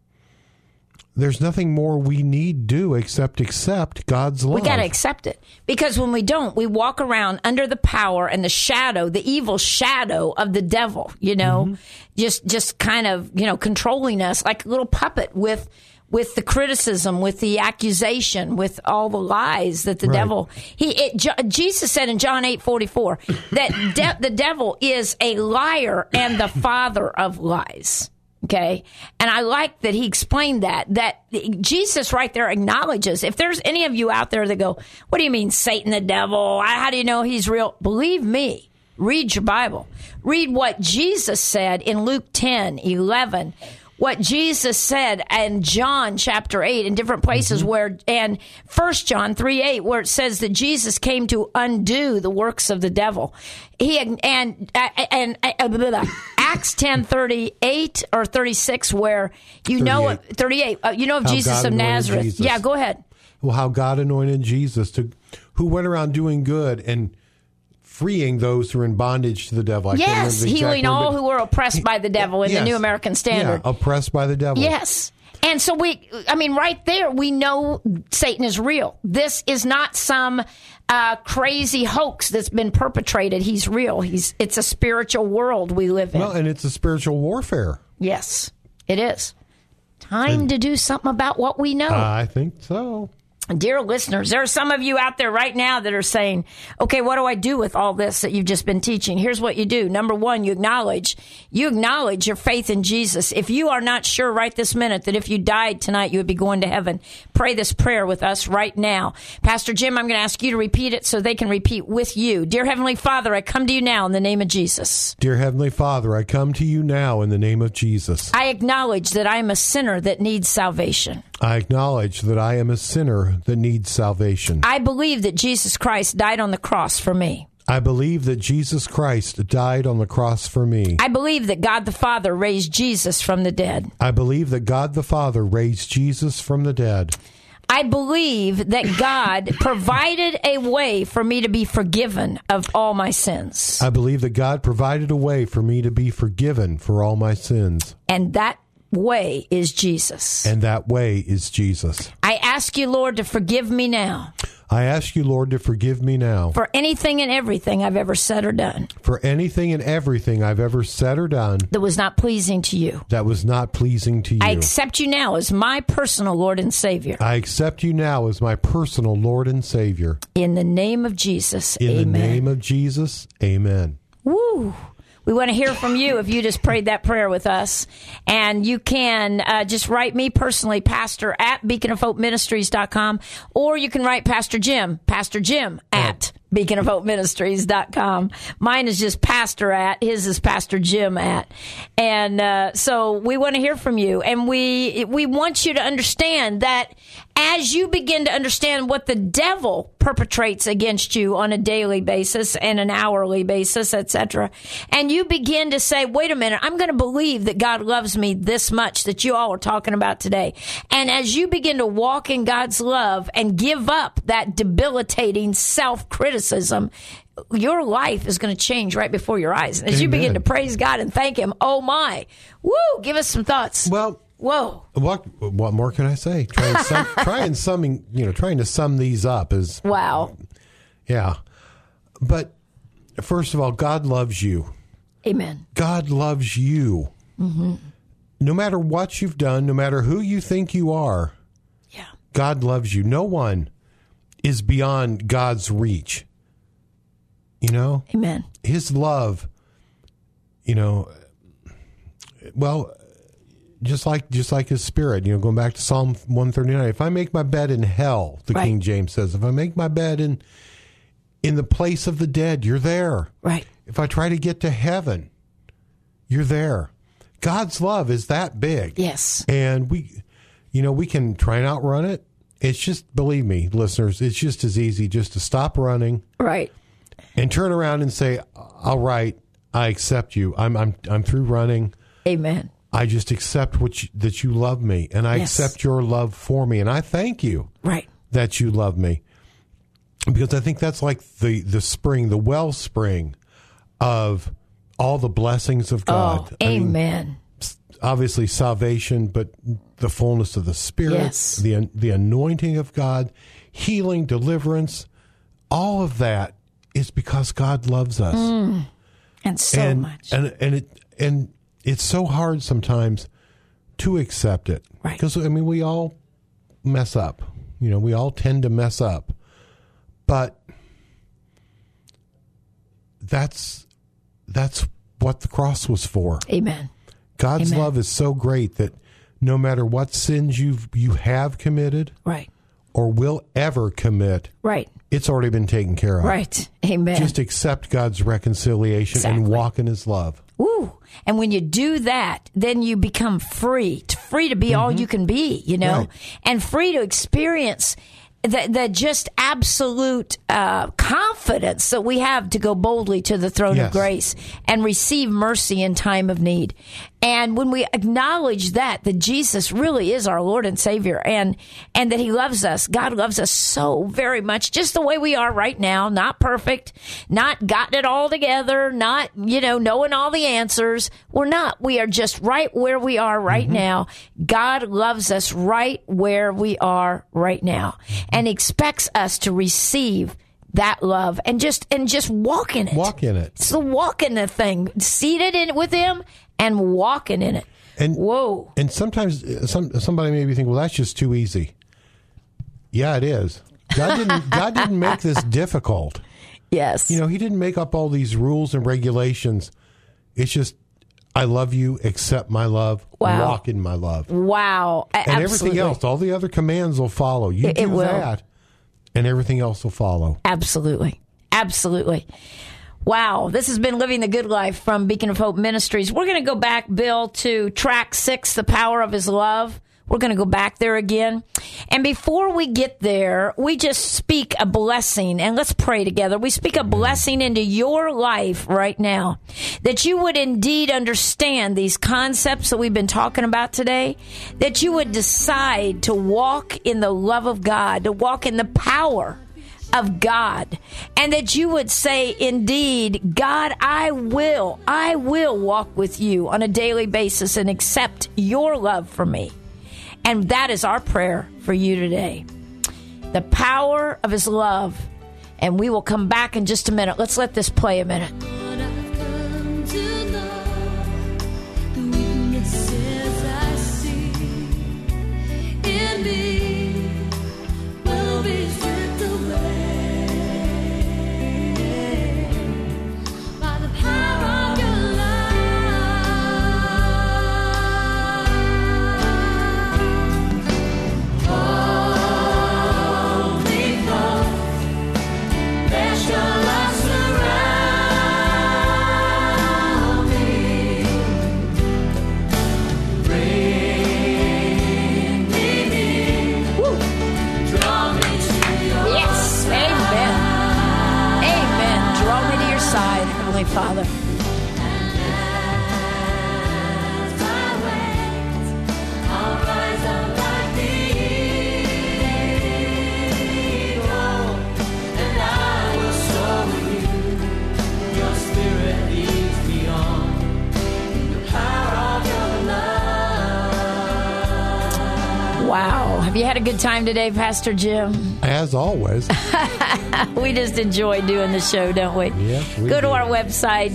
more we need do except accept God's love. We got to accept it. Because when we don't, we walk around under the power and the shadow, the evil shadow of the devil, just kind of, controlling us like a little puppet with the criticism, with the accusation, with all the lies that the devil. Jesus said in John 8:44 that the devil is a liar and the father of lies. Okay. And I like that he explained that Jesus right there acknowledges, if there's any of you out there that go, what do you mean Satan, the devil? How do you know he's real? Believe me, read your Bible. Read what Jesus said in Luke 10:11. What Jesus said in John chapter 8 in different places and 1 John 3:8, where it says that Jesus came to undo the works of the devil. Acts 10:38 or 36, where 38, of Jesus of Nazareth. Jesus. Yeah, go ahead. Well, how God anointed Jesus who went around doing good and freeing those who are in bondage to the devil. Yes, healing all who were oppressed by the devil in the New American Standard. Yeah, oppressed by the devil. Yes. And so right there, we know Satan is real. This is not some crazy hoax that's been perpetrated. He's real. It's a spiritual world we live in. Well, and it's a spiritual warfare. Yes, it is. Time to do something about what we know. I think so. Dear listeners, there are some of you out there right now that are saying, okay, what do I do with all this that you've just been teaching? Here's what you do. Number one, you acknowledge your faith in Jesus. If you are not sure right this minute that if you died tonight, you would be going to heaven, pray this prayer with us right now. Pastor Jim, I'm going to ask you to repeat it so they can repeat with you. Dear Heavenly Father, I come to you now in the name of Jesus. Dear Heavenly Father, I come to you now in the name of Jesus. I acknowledge that I am a sinner that needs salvation. I acknowledge that I am a sinner that needs salvation. I believe that Jesus Christ died on the cross for me. I believe that Jesus Christ died on the cross for me. I believe that God the Father raised Jesus from the dead. I believe that God the Father raised Jesus from the dead. I believe that God provided a way for me to be forgiven of all my sins. I believe that God provided a way for me to be forgiven for all my sins. And that way is Jesus. And that way is Jesus. I ask you, Lord, to forgive me now. I ask you, Lord, to forgive me now for anything and everything I've ever said or done for anything and everything I've ever said or done that was not pleasing to you. that was not pleasing to you. I accept you now as my personal Lord and Savior. I accept you now as my personal Lord and Savior. In the name of Jesus, In amen. the name of Jesus, amen. Woo! We want to hear from you if you just prayed that prayer with us. And you can just write me personally, pastor at beaconofhopeministries.com, or you can write Pastor Jim at beaconofhopeministries.com. Mine is just pastor at, his is Pastor Jim at. And so we want to hear from you. And we want you to understand that as you begin to understand what the devil perpetrates against you on a daily basis and an hourly basis, etc., and you begin to say, wait a minute, I'm going to believe that God loves me this much that you all are talking about today. And as you begin to walk in God's love and give up that debilitating self-criticism, your life is going to change right before your eyes. As you begin to praise God and thank Him, oh my, woo, give us some thoughts. Well, whoa. What more can I say? Trying to sum these up is Wow. yeah. But first of all, God loves you. Amen. God loves you. Mm-hmm. No matter what you've done, no matter who you think you are, Yeah. God loves you. No one is beyond God's reach. You know? Amen. His love, well, just like his spirit, going back to Psalm 139. If I make my bed in hell, the Right. King James says, if I make my bed in the place of the dead, you're there. Right. If I try to get to heaven, you're there. God's love is that big. Yes. And we can try and outrun it. It's just, believe me, listeners, it's just as easy just to stop running Right. and turn around and say, all right, I accept you. I'm through running. Amen. I just accept that you love me, and I Yes. accept your love for me, and I thank you Right. that you love me. Because I think that's like the spring, the wellspring of all the blessings of God. Oh, amen. Obviously salvation, but the fullness of the Spirit, Yes. the anointing of God, healing, deliverance, all of that is because God loves us. And so much. And it's so hard sometimes to accept it. Right. Because, we all mess up. We all tend to mess up. But that's what the cross was for. Amen. God's Amen. love is so great that no matter what sins you have committed Right. or will ever commit, Right. it's already been taken care of. Right. Amen. Just accept God's reconciliation and Exactly. walk in His love. Woo. And when you do that, then you become free to be all you can be, Right. and free to experience the just absolute confidence that we have to go boldly to the throne Yes. of grace and receive mercy in time of need. And when we acknowledge that Jesus really is our Lord and Savior, and that He loves us, God loves us so very much, just the way we are right now, not perfect, not gotten it all together, not, knowing all the answers. We're not. We are just right where we are right now. God loves us right where we are right now and expects us to receive that love and just walk in it. Walk in it. It's the walk in the thing, seated in it with Him and walking in it. And whoa. And sometimes somebody maybe think, well, that's just too easy. Yeah, it is. God didn't make this difficult. Yes. He didn't make up all these rules and regulations. It's just, I love you, accept my love, Wow. walk in my love. Wow. And everything else, all the other commands will follow. You It do will. that, and everything else will follow. Absolutely. Absolutely. Wow. This has been Living the Good Life from Beacon of Hope Ministries. We're going to go back, Bill, to track 6, The Power of His Love. We're going to go back there again. And before we get there, we just speak a blessing, and let's pray together. We speak a blessing into your life right now, that you would indeed understand these concepts that we've been talking about today, that you would decide to walk in the love of God, to walk in the power of God, and that you would say, indeed, God, I will walk with you on a daily basis and accept your love for me. And that is our prayer for you today. The power of his love. And we will come back in just a minute. Let's let this play a minute. Lord, I've come to know the weaknesses I see in me will be stripped away by the power of your love. Hold me close. Let your love surround me. Bring me near. Draw me to your Yes, amen. Amen. Draw me to your side, Heavenly Father. as I wait, I'll rise up like the eagle, and I will soar with you. Your spirit leads me on in the power of your love. Wow. Have you had a good time today, Pastor Jim? As always. We just enjoy doing the show, don't we? Yeah, we Go to do. our website,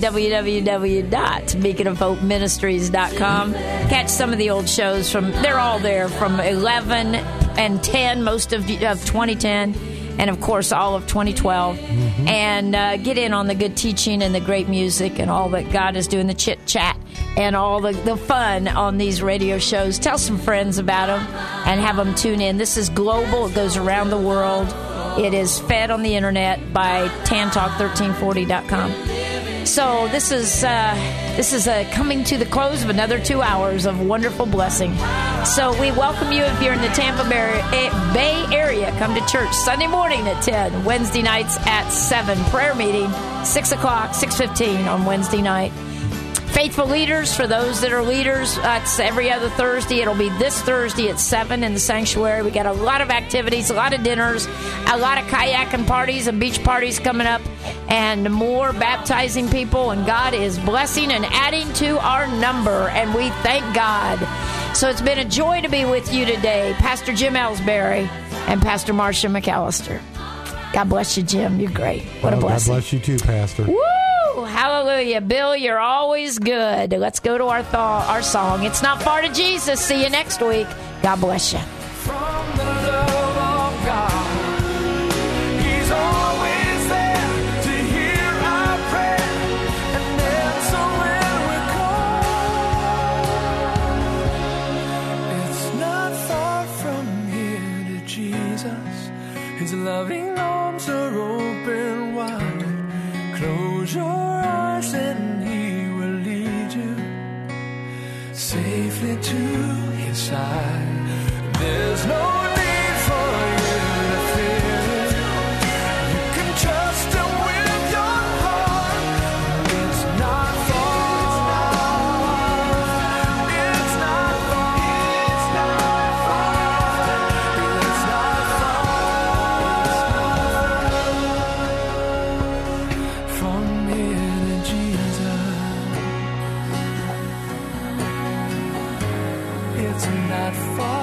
www.beaconofhopeministries.com. Catch some of the old shows they're all there from 11 and 10, most of 2010, and of course all of 2012. And get in on the good teaching and the great music and all that God is doing, the chit chat and all the fun on these radio shows. Tell some friends about them and have them tune in. This is global. It goes around the world. It is fed on the internet by tantalk1340.com. So this is coming to the close of another 2 hours of wonderful blessing. So we welcome you if you're in the Tampa Bay Area. Come to church Sunday morning at 10, Wednesday nights at 7. Prayer meeting 6 o'clock, 6:15 on Wednesday night. Faithful Leaders, for those that are leaders, it's every other Thursday. It'll be this Thursday at 7 in the sanctuary. We got a lot of activities, a lot of dinners, a lot of kayaking parties and beach parties coming up, and more baptizing people. And God is blessing and adding to our number, and we thank God. So it's been a joy to be with you today, Pastor Jim Ellsbury and Pastor Marcia McAllister. God bless you, Jim. You're great. What a blessing. God bless you too, Pastor. Woo! Hallelujah. Bill, you're always good. Let's go to our song. It's Not Far to Jesus. See you next week. God bless you. From the love of God, He's always there to hear our prayer and answer when we call. It's not far from here to Jesus. His loving arms are open wide. Close your eyes and He will lead you safely to His side. There's no need for you to fear. You can trust Him with your heart. It's not far. It's not far. It's not far. From here to Jesus. It's not far.